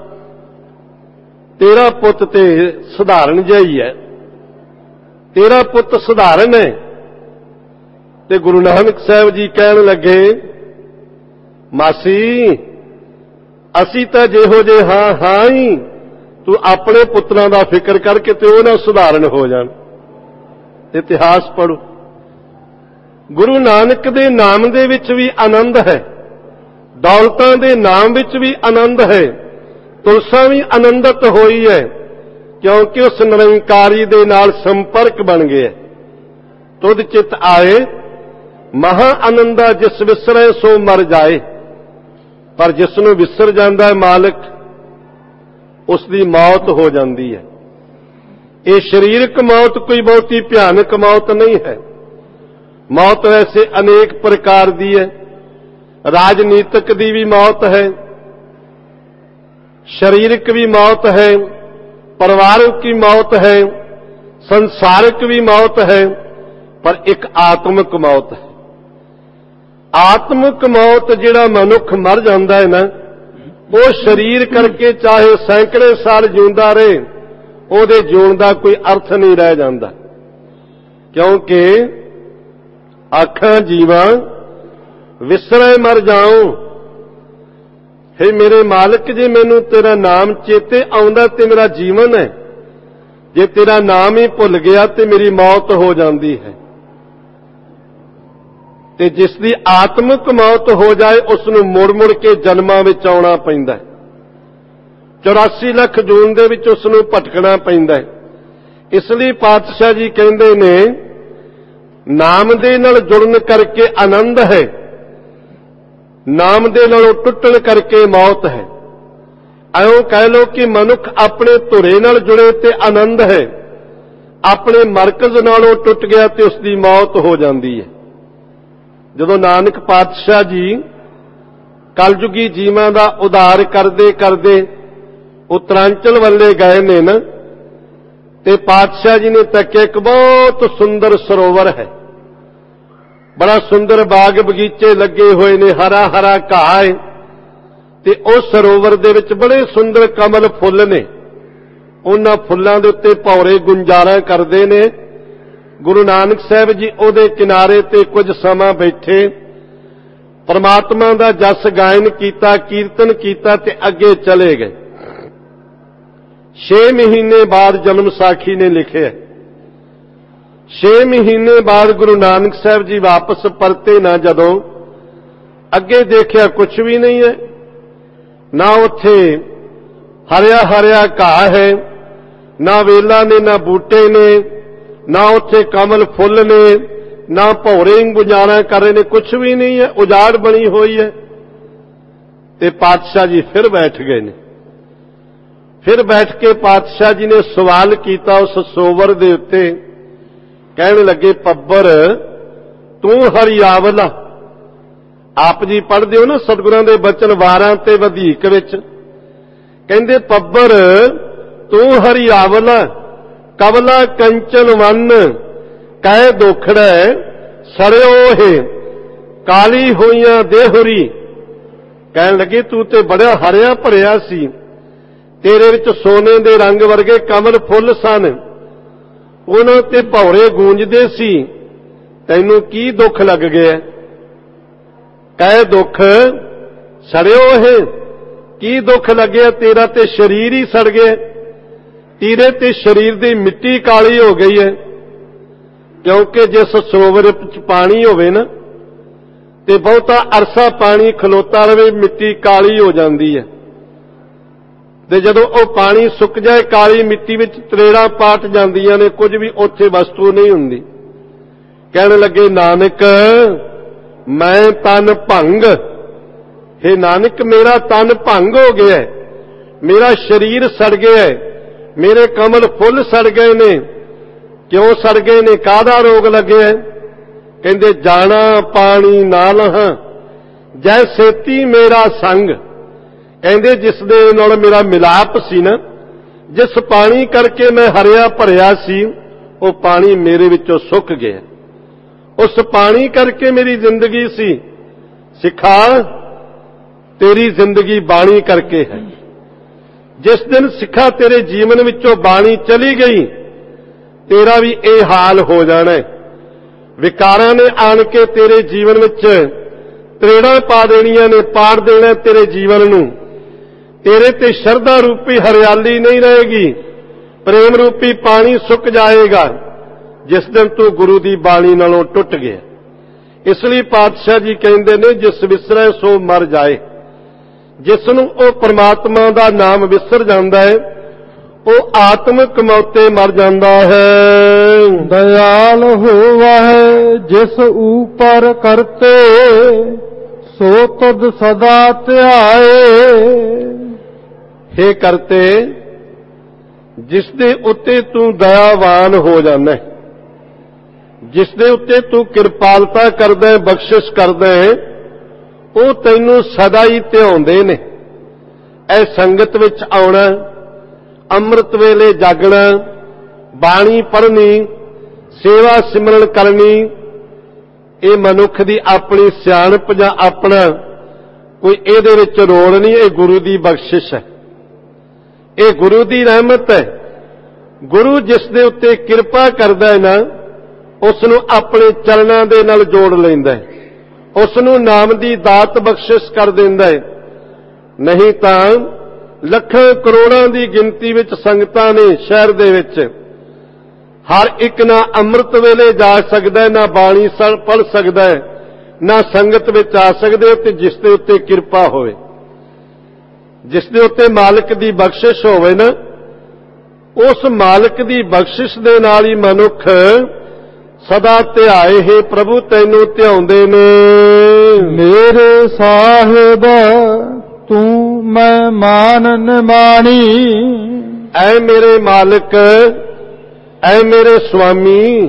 ਤੇਰਾ ਪੁੱਤ ਤੇ ਸਧਾਰਨ ਜਿਹਾ ਹੀ ਹੈ, ਤੇਰਾ ਪੁੱਤ ਸਧਾਰਨ ਹੈ। ਤੇ ਗੁਰੂ ਨਾਨਕ ਸਾਹਿਬ ਜੀ ਕਹਿਣ ਲੱਗੇ ਮਾਸੀ ਅਸੀਂ ਤਾਂ ਜਿਹੋ ਜੇ ਹਾਂ ਹਾਂ ਹੀ, ਤੂੰ ਆਪਣੇ ਪੁੱਤਰਾਂ ਦਾ ਫਿਕਰ ਕਰਕੇ ਤੇ ਉਹ ਨਾ ਸੁਧਾਰਨ ਹੋ ਜਾਣ। ਇਤਿਹਾਸ ਪੜ੍ਹੋ। ਗੁਰੂ ਨਾਨਕ ਦੇ ਨਾਮ ਦੇ ਵਿੱਚ ਵੀ ਆਨੰਦ ਹੈ, ਦੌਲਤਾਂ ਦੇ ਨਾਮ ਵਿੱਚ ਵੀ ਆਨੰਦ ਹੈ। ਤੁਲਸਾ ਵੀ ਆਨੰਦਿਤ ਹੋਈ ਹੈ ਕਿਉਂਕਿ ਉਸ ਨਿਰੰਕਾਰੀ ਦੇ ਨਾਲ ਸੰਪਰਕ ਬਣ ਗਿਆ। ਤੁਧ ਚਿਤ ਆਏ ਮਹਾ ਆਨੰਦਾ, ਜਿਸ ਵਿਸਰੇ ਸੋ ਮਰ ਜਾਏ। ਪਰ ਜਿਸ ਨੂੰ ਵਿਸਰ ਜਾਂਦਾ ਹੈ ਮਾਲਕ, ਉਸ ਦੀ ਮੌਤ ਹੋ ਜਾਂਦੀ ਹੈ। ਇਹ ਸਰੀਰਕ ਮੌਤ ਕੋਈ ਬਹੁਤੀ ਭਿਆਨਕ ਮੌਤ ਨਹੀਂ ਹੈ। ਮੌਤ ਵੈਸੇ ਅਨੇਕ ਪ੍ਰਕਾਰ ਦੀ ਹੈ, ਰਾਜਨੀਤਿਕ ਦੀ ਵੀ ਮੌਤ ਹੈ, ਸਰੀਰਕ ਵੀ ਮੌਤ ਹੈ, ਪਰਿਵਾਰਕ की मौत है, संसारिक भी मौत है, पर एक आत्मिक मौत है। ਆਤਮਿਕ ਮੌਤ ਜਿਹੜਾ ਮਨੁੱਖ ਮਰ ਜਾਂਦਾ ਹੈ ਨਾ, ਉਹ ਸਰੀਰ ਕਰਕੇ ਚਾਹੇ ਸੈਂਕੜੇ ਸਾਲ ਜਿਉਂਦਾ ਰਹੇ, ਉਹਦੇ ਜਿਉਣ ਦਾ ਕੋਈ ਅਰਥ ਨਹੀਂ ਰਹਿ ਜਾਂਦਾ। ਕਿਉਂਕਿ ਆਖਾਂ ਜੀਵਾਂ ਵਿਸਰੇ ਮਰ ਜਾਉ, ਹੇ ਮੇਰੇ ਮਾਲਕ, ਜੇ ਮੈਨੂੰ ਤੇਰਾ ਨਾਮ ਚੇਤੇ ਆਉਂਦਾ ਤੇ ਮੇਰਾ ਜੀਵਨ ਹੈ, ਜੇ ਤੇਰਾ ਨਾਮ ਹੀ ਭੁੱਲ ਗਿਆ ਤੇ ਮੇਰੀ ਮੌਤ ਹੋ ਜਾਂਦੀ ਹੈ। ਤੇ ਜਿਸ ਦੀ ਆਤਮਿਕ ਮੌਤ ਹੋ ਜਾਏ ਉਸ ਨੂੰ ਮੁੜ ਮੁੜ ਕੇ ਜਨਮਾਂ ਵਿੱਚ ਆਉਣਾ ਪੈਂਦਾ ਹੈ। ਚੁਰਾਸੀ ਲੱਖ ਜੂਨ ਦੇ ਵਿੱਚ ਉਸ ਨੂੰ ਭਟਕਣਾ ਪੈਂਦਾ ਹੈ। ਇਸ ਲਈ ਪਾਤਸ਼ਾਹ ਜੀ ਕਹਿੰਦੇ ਨੇ, ਨਾਮ ਦੇ ਨਾਲ ਜੁੜਨ ਕਰਕੇ ਆਨੰਦ ਹੈ, ਨਾਮ ਦੇ ਨਾਲੋਂ ਟੁੱਟਣ ਕਰਕੇ ਮੌਤ ਹੈ। ਐਉਂ ਕਹਿ ਲਓ ਕਿ ਮਨੁੱਖ ਆਪਣੇ ਧੁਰੇ ਨਾਲ ਜੁੜੇ ਤੇ ਆਨੰਦ ਹੈ, ਆਪਣੇ ਮਰਕਜ਼ ਨਾਲੋਂ ਟੁੱਟ ਗਿਆ ਤੇ ਉਸ ਦੀ ਮੌਤ ਹੋ ਜਾਂਦੀ ਹੈ। ਜਦੋਂ ਨਾਨਕ ਪਾਤਸ਼ਾਹ ਜੀ ਕਲਯੁਗੀ ਜੀਵਾਂ ਦਾ ਉਧਾਰ ਕਰਦੇ ਕਰਦੇ ਉੱਤਰਾਂਚਲ ਵੱਲੇ ਗਏ ਨੇ ਨਾ, ਤੇ ਪਾਤਸ਼ਾਹ ਜੀ ਨੇ ਤੱਕਿਆ ਇੱਕ ਬਹੁਤ ਸੁੰਦਰ ਸਰੋਵਰ ਹੈ, ਬੜਾ ਸੁੰਦਰ ਬਾਗ ਬਗੀਚੇ ਲੱਗੇ ਹੋਏ ਨੇ, ਹਰਾ ਹਰਾ ਘਾਹ ਹੈ, ਤੇ ਉਸ ਸਰੋਵਰ ਦੇ ਵਿੱਚ ਬੜੇ ਸੁੰਦਰ ਕਮਲ ਫੁੱਲ ਨੇ। ਉਹਨਾਂ ਫੁੱਲਾਂ ਦੇ ਉੱਤੇ ਭੌਰੇ ਗੁੰਜਾਰਾ ਕਰਦੇ ਨੇ। ਗੁਰੂ ਨਾਨਕ ਸਾਹਿਬ ਜੀ ਉਹਦੇ ਕਿਨਾਰੇ ਤੇ ਕੁਝ ਸਮਾਂ ਬੈਠੇ, ਪਰਮਾਤਮਾ ਦਾ ਜਸ ਗਾਇਨ ਕੀਤਾ, ਕੀਰਤਨ ਕੀਤਾ ਤੇ ਅੱਗੇ ਚਲੇ ਗਏ। ਛੇ ਮਹੀਨੇ ਬਾਅਦ ਜਨਮ ਸਾਖੀ ਨੇ ਲਿਖਿਆ, ਛੇ ਮਹੀਨੇ ਬਾਅਦ ਗੁਰੂ ਨਾਨਕ ਸਾਹਿਬ ਜੀ ਵਾਪਸ ਪਰਤੇ ਨਾ, ਜਦੋਂ ਅੱਗੇ ਦੇਖਿਆ ਕੁਝ ਵੀ ਨਹੀਂ ਹੈ, ਨਾ ਉੱਥੇ ਹਰਿਆ ਹਰਿਆ ਘਾਹ ਹੈ, ਨਾ ਵੇਲਾਂ ਨੇ, ਨਾ ਬੂਟੇ ਨੇ, ਨਾ ਉੱਥੇ ਕਮਲ ਫੁੱਲ ਨੇ, ਨਾ ਭੌਰੇ ਗੁਜ਼ਾਰਾ ਕਰ ਰਹੇ ਨੇ, ਕੁਝ ਵੀ ਨਹੀਂ ਹੈ, ਉਜਾੜ ਬਣੀ ਹੋਈ ਹੈ। ਤੇ ਪਾਤਸ਼ਾਹ ਜੀ ਫਿਰ ਬੈਠ ਗਏ ਨੇ। ਫਿਰ ਬੈਠ ਕੇ ਪਾਤਸ਼ਾਹ ਜੀ ਨੇ ਸਵਾਲ ਕੀਤਾ ਉਸ ਸਰੋਵਰ ਦੇ ਉੱਤੇ, ਕਹਿਣ ਲੱਗੇ, ਪੱਬਰ ਤੂੰ ਹਰਿਆਵਲਾ। ਆਪ ਜੀ ਪੜ੍ਹਦੇ ਹੋ ਨਾ ਸਤਿਗੁਰਾਂ ਦੇ ਬਚਨ ਵਾਰਾਂ ਤੇ ਵਧੀਕ ਵਿੱਚ, ਕਹਿੰਦੇ ਪੱਬਰ ਤੂੰ ਹਰਿਆਵਲਾ, ਕਵਲਾ ਕੰਚਨ ਵੰਨ ਕਹਿ ਦੋਖੜੈ ਸੜਿਓ ਹੈ ਕਾਲੀ ਹੋਈਆਂ ਦੇਹੁਰੀ। ਕਹਿਣ ਲੱਗੇ ਤੂੰ ਤੇ ਬੜਾ ਹਰਿਆ ਭਰਿਆ ਸੀ, ਤੇਰੇ ਵਿੱਚ ਸੋਨੇ ਦੇ ਰੰਗ ਵਰਗੇ ਕਮਲ ਫੁੱਲ ਸਨ, ਉਹਨਾਂ ਤੇ ਭੌਰੇ ਗੂੰਜਦੇ ਸੀ, ਤੈਨੂੰ ਕੀ ਦੁੱਖ ਲੱਗ ਗਿਆ? ਕਹਿ ਦੁੱਖ ਸੜਿਓ ਹੈ, ਕੀ ਦੁੱਖ ਲੱਗਿਆ? ਤੇਰਾ ਤੇ ਸਰੀਰ ਹੀ ਸੜ ਗਿਆ, ਤੇਰੇ ਤੇ ਸਰੀਰ ਦੀ ਮਿੱਟੀ ਕਾਲੀ ਹੋ ਗਈ ਹੈ। ਕਿਉਂਕਿ ਜਿਸ ਸਰੋਵਰ ਵਿੱਚ ਪਾਣੀ ਹੋਵੇ ਨਾ, ਤੇ ਬਹੁਤਾ ਅਰਸਾ ਪਾਣੀ ਖਲੋਤਾ ਰਹੇ, ਮਿੱਟੀ ਕਾਲੀ ਹੋ ਜਾਂਦੀ ਹੈ, ਤੇ ਜਦੋਂ ਉਹ ਪਾਣੀ ਸੁੱਕ ਜਾਏ ਕਾਲੀ ਮਿੱਟੀ ਵਿੱਚ ਤਰੇੜਾਂ ਪਾਟ ਜਾਂਦੀਆਂ ਨੇ, ਕੁਝ ਵੀ ਉੱਥੇ ਵਸਤੂ ਨਹੀਂ ਹੁੰਦੀ। ਕਹਿਣ ਲੱਗੇ ਨਾਨਕ ਮੈਂ ਤਨ ਭੰਗ, हे ਨਾਨਕ ਮੇਰਾ ਤਨ ਭੰਗ ਹੋ ਗਿਆ, ਮੇਰਾ ਸਰੀਰ ਸੜ ਗਿਆ, ਮੇਰੇ ਕਮਲ ਫੁੱਲ ਸੜ ਗਏ ਨੇ। ਕਿਉਂ ਸੜ ਗਏ ਨੇ? ਕਾਹਦਾ ਰੋਗ ਲੱਗਿਆ? ਕਹਿੰਦੇ ਜਾਣਾ ਪਾਣੀ ਨਾਲ ਹਾਂ ਜੈਸੇਤੀ ਮੇਰਾ ਸੰਗ। ਕਹਿੰਦੇ ਜਿਸ ਦੇ ਨਾਲ ਮੇਰਾ ਮਿਲਾਪ ਸੀ ਨਾ, ਜਿਸ ਪਾਣੀ ਕਰਕੇ ਮੈਂ ਹਰਿਆ ਭਰਿਆ ਸੀ, ਉਹ ਪਾਣੀ ਮੇਰੇ ਵਿੱਚੋਂ ਸੁੱਕ ਗਿਆ। ਉਸ ਪਾਣੀ ਕਰਕੇ ਮੇਰੀ ਜ਼ਿੰਦਗੀ ਸੀ। ਸਿੱਖਾ ਤੇਰੀ ਜ਼ਿੰਦਗੀ ਬਾਣੀ ਕਰਕੇ ਹੈ। ਜਿਸ ਦਿਨ ਸਿੱਖਾ ਤੇਰੇ ਜੀਵਨ ਵਿੱਚੋਂ ਬਾਣੀ ਚਲੀ ਗਈ, ਤੇਰਾ ਵੀ ਇਹ ਹਾਲ ਹੋ ਜਾਣਾ ਹੈ। ਵਿਕਾਰਾਂ ਨੇ ਆਣ ਕੇ ਤੇਰੇ ਜੀਵਨ ਵਿੱਚ ਤਰੇੜਾਂ ਪਾ ਦੇਣੀਆਂ ਨੇ, ਪਾੜ ਦੇਣਾ ਤੇਰੇ ਜੀਵਨ ਨੂੰ। ਤੇਰੇ ਤੇ ਸ਼ਰਧਾ ਰੂਪੀ ਹਰਿਆਲੀ ਨਹੀਂ ਰਹੇਗੀ, ਪ੍ਰੇਮ ਰੂਪੀ ਪਾਣੀ ਸੁੱਕ ਜਾਏਗਾ ਜਿਸ ਦਿਨ ਤੂੰ ਗੁਰੂ ਦੀ ਬਾਣੀ ਨਾਲੋਂ ਟੁੱਟ ਗਿਆ। ਇਸ ਲਈ ਪਾਤਸ਼ਾਹ ਜੀ ਕਹਿੰਦੇ ਨੇ, ਜਿਸ ਵਿਸਰੈ ਸੋ ਮਰ ਜਾਏ। ਜਿਸ ਨੂੰ ਉਹ ਪਰਮਾਤਮਾ ਦਾ ਨਾਮ ਵਿਸਰ ਜਾਂਦਾ ਹੈ, ਉਹ ਆਤਮਿਕ ਮੌਤੇ ਮਰ ਜਾਂਦਾ ਹੈ। ਦਇਆਲ ਹੋਵਾ ਹੈ ਜਿਸ ਊਪਰ ਕਰਤੇ, ਸੋ ਤੁਧ ਸਦਾ ਧਿਆਏ। हे ਕਰਤੇ, ਜਿਸ ਦੇ ਉੱਤੇ ਤੂੰ ਦਇਆਵਾਨ ਹੋ ਜਾਂਦਾ, ਜਿਸ ਦੇ ਉੱਤੇ ਤੂੰ ਕਿਰਪਾਲਤਾ ਕਰਦਾ ਹੈ, ਬਖਸ਼ਿਸ਼ ਕਰਦਾ ਹੈ, ਉਹ ਤੈਨੂੰ ਸਦਾ ਹੀ ਧਿਆਉਂਦੇ ਨੇ। ਇਹ ਸੰਗਤ ਵਿੱਚ ਆਉਣਾ, ਅੰਮ੍ਰਿਤ ਵੇਲੇ ਜਾਗਣਾ, ਬਾਣੀ ਪੜ੍ਹਨੀ, ਸੇਵਾ ਸਿਮਰਨ ਕਰਨੀ, ਇਹ ਮਨੁੱਖ ਦੀ ਆਪਣੀ ਸਿਆਣਪ ਜਾਂ ਆਪਣਾ ਕੋਈ ਇਹਦੇ ਵਿੱਚ ਰੋਲ ਨਹੀਂ, ਇਹ ਗੁਰੂ ਦੀ ਬਖਸ਼ਿਸ਼ ਹੈ, ਇਹ ਗੁਰੂ ਦੀ ਰਹਿਮਤ ਹੈ। ਗੁਰੂ ਜਿਸ ਦੇ ਉੱਤੇ ਕਿਰਪਾ ਕਰਦਾ ਹੈ ਨਾ, ਉਸ ਨੂੰ ਆਪਣੇ ਚਰਨਾਂ ਦੇ ਨਾਲ ਜੋੜ ਲੈਂਦਾ ਹੈ, ਉਸ ਨੂੰ ਨਾਮ ਦੀ ਦਾਤ ਬਖਸ਼ਿਸ਼ ਕਰ ਦਿੰਦਾ ਹੈ। ਨਹੀਂ ਤਾਂ ਲੱਖਾਂ ਕਰੋੜਾਂ ਦੀ ਗਿਣਤੀ ਵਿੱਚ ਸੰਗਤਾਂ ਨੇ ਸ਼ਹਿਰ ਦੇ ਵਿੱਚ, ਹਰ ਇੱਕ ਨਾ ਅੰਮ੍ਰਿਤ ਵੇਲੇ ਜਾ ਸਕਦਾ ਹੈ, ਨਾ ਬਾਣੀ ਪੜ੍ਹ ਸਕਦਾ ਹੈ, ਨਾ ਸੰਗਤ ਵਿੱਚ ਆ ਸਕਦੇ ਹੋ। ਤੇ ਜਿਸ ਦੇ ਉੱਤੇ ਕਿਰਪਾ ਹੋਵੇ, ਜਿਸ ਦੇ ਉੱਤੇ ਮਾਲਕ ਦੀ ਬਖਸ਼ਿਸ਼ ਹੋਵੇ ਨਾ, ਉਸ ਮਾਲਕ ਦੀ ਬਖਸ਼ਿਸ਼ ਦੇ ਨਾਲ ਹੀ ਮਨੁੱਖ ਸਦਾ ਧਿਆਏ ਹੈ ਪ੍ਰਭੂ ਤੈਨੂੰ ਧਿਆਉਂਦੇ ਨੇ। ਮੇਰੇ ਸਾਹਿਬ ਤੂੰ ਮੈਂ ਮਾਨ ਨਿਮਾਣੀ, ਐ ਮੇਰੇ ਮਾਲਕ, ਐ ਮੇਰੇ ਸੁਆਮੀ,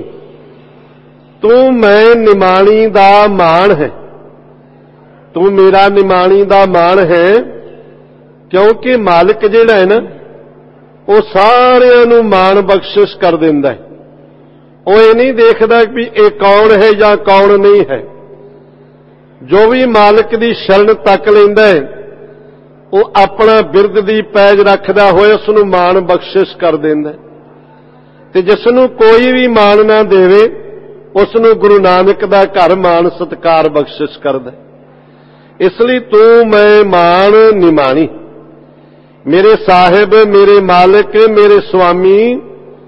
ਤੂੰ ਮੈਂ ਨਿਮਾਣੀ ਦਾ ਮਾਣ ਹੈ, ਤੂੰ ਮੇਰਾ ਨਿਮਾਣੀ ਦਾ ਮਾਣ ਹੈ। ਕਿਉਂਕਿ ਮਾਲਕ ਜਿਹੜਾ ਹੈ ਨਾ, ਉਹ ਸਾਰਿਆਂ ਨੂੰ ਮਾਣ ਬਖਸ਼ਿਸ਼ ਕਰ ਦਿੰਦਾ ਹੈ। ਉਹ ਇਹ ਨਹੀਂ ਦੇਖਦਾ ਵੀ ਇਹ ਕੌਣ ਹੈ ਜਾਂ ਕੌਣ ਨਹੀਂ ਹੈ। ਜੋ ਵੀ ਮਾਲਕ ਦੀ ਸ਼ਰਨ ਤੱਕ ਲੈਂਦਾ ਹੈ, ਉਹ ਆਪਣਾ ਬਿਰਦ ਦੀ ਪੈਜ ਰੱਖਦਾ ਹੋਇਆ ਉਸ ਨੂੰ ਮਾਣ ਬਖਸ਼ਿਸ਼ ਕਰ ਦਿੰਦਾ ਹੈ। ਤੇ ਜਿਸ ਨੂੰ ਕੋਈ ਵੀ ਮਾਣ ਨਾ ਦੇਵੇ, ਉਸ ਨੂੰ ਗੁਰੂ ਨਾਨਕ ਦਾ ਘਰ ਮਾਣ ਸਤਿਕਾਰ ਬਖਸ਼ਿਸ਼ ਕਰਦਾ। ਇਸ ਲਈ ਤੂੰ ਮੈਂ ਮਾਣ ਨਿਮਾਣੀ, ਮੇਰੇ ਸਾਹਿਬ, ਮੇਰੇ ਮਾਲਕ, ਮੇਰੇ ਸੁਆਮੀ,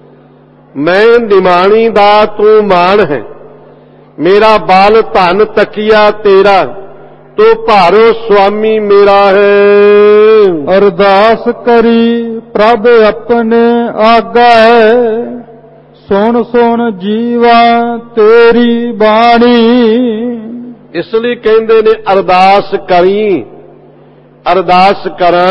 ਮੈਂ ਨਿਮਾਣੀ ਦਾ ਤੂੰ ਮਾਣ ਹੈ। ਮੇਰਾ ਬਾਲ ਧਨ ਤਕੀਆ ਤੇਰਾ, ਤੂੰ ਭਾਰੋ ਸੁਆਮੀ ਮੇਰਾ ਹੈ। ਅਰਦਾਸ ਕਰੀ ਪ੍ਰਭ ਆਪਣੇ ਆਗੈ, ਸੁਣ ਸੁਣ ਜੀਵਾ ਤੇਰੀ ਬਾਣੀ। ਇਸ ਲਈ ਕਹਿੰਦੇ ਨੇ ਅਰਦਾਸ ਕਰੀ, ਅਰਦਾਸ ਕਰਾਂ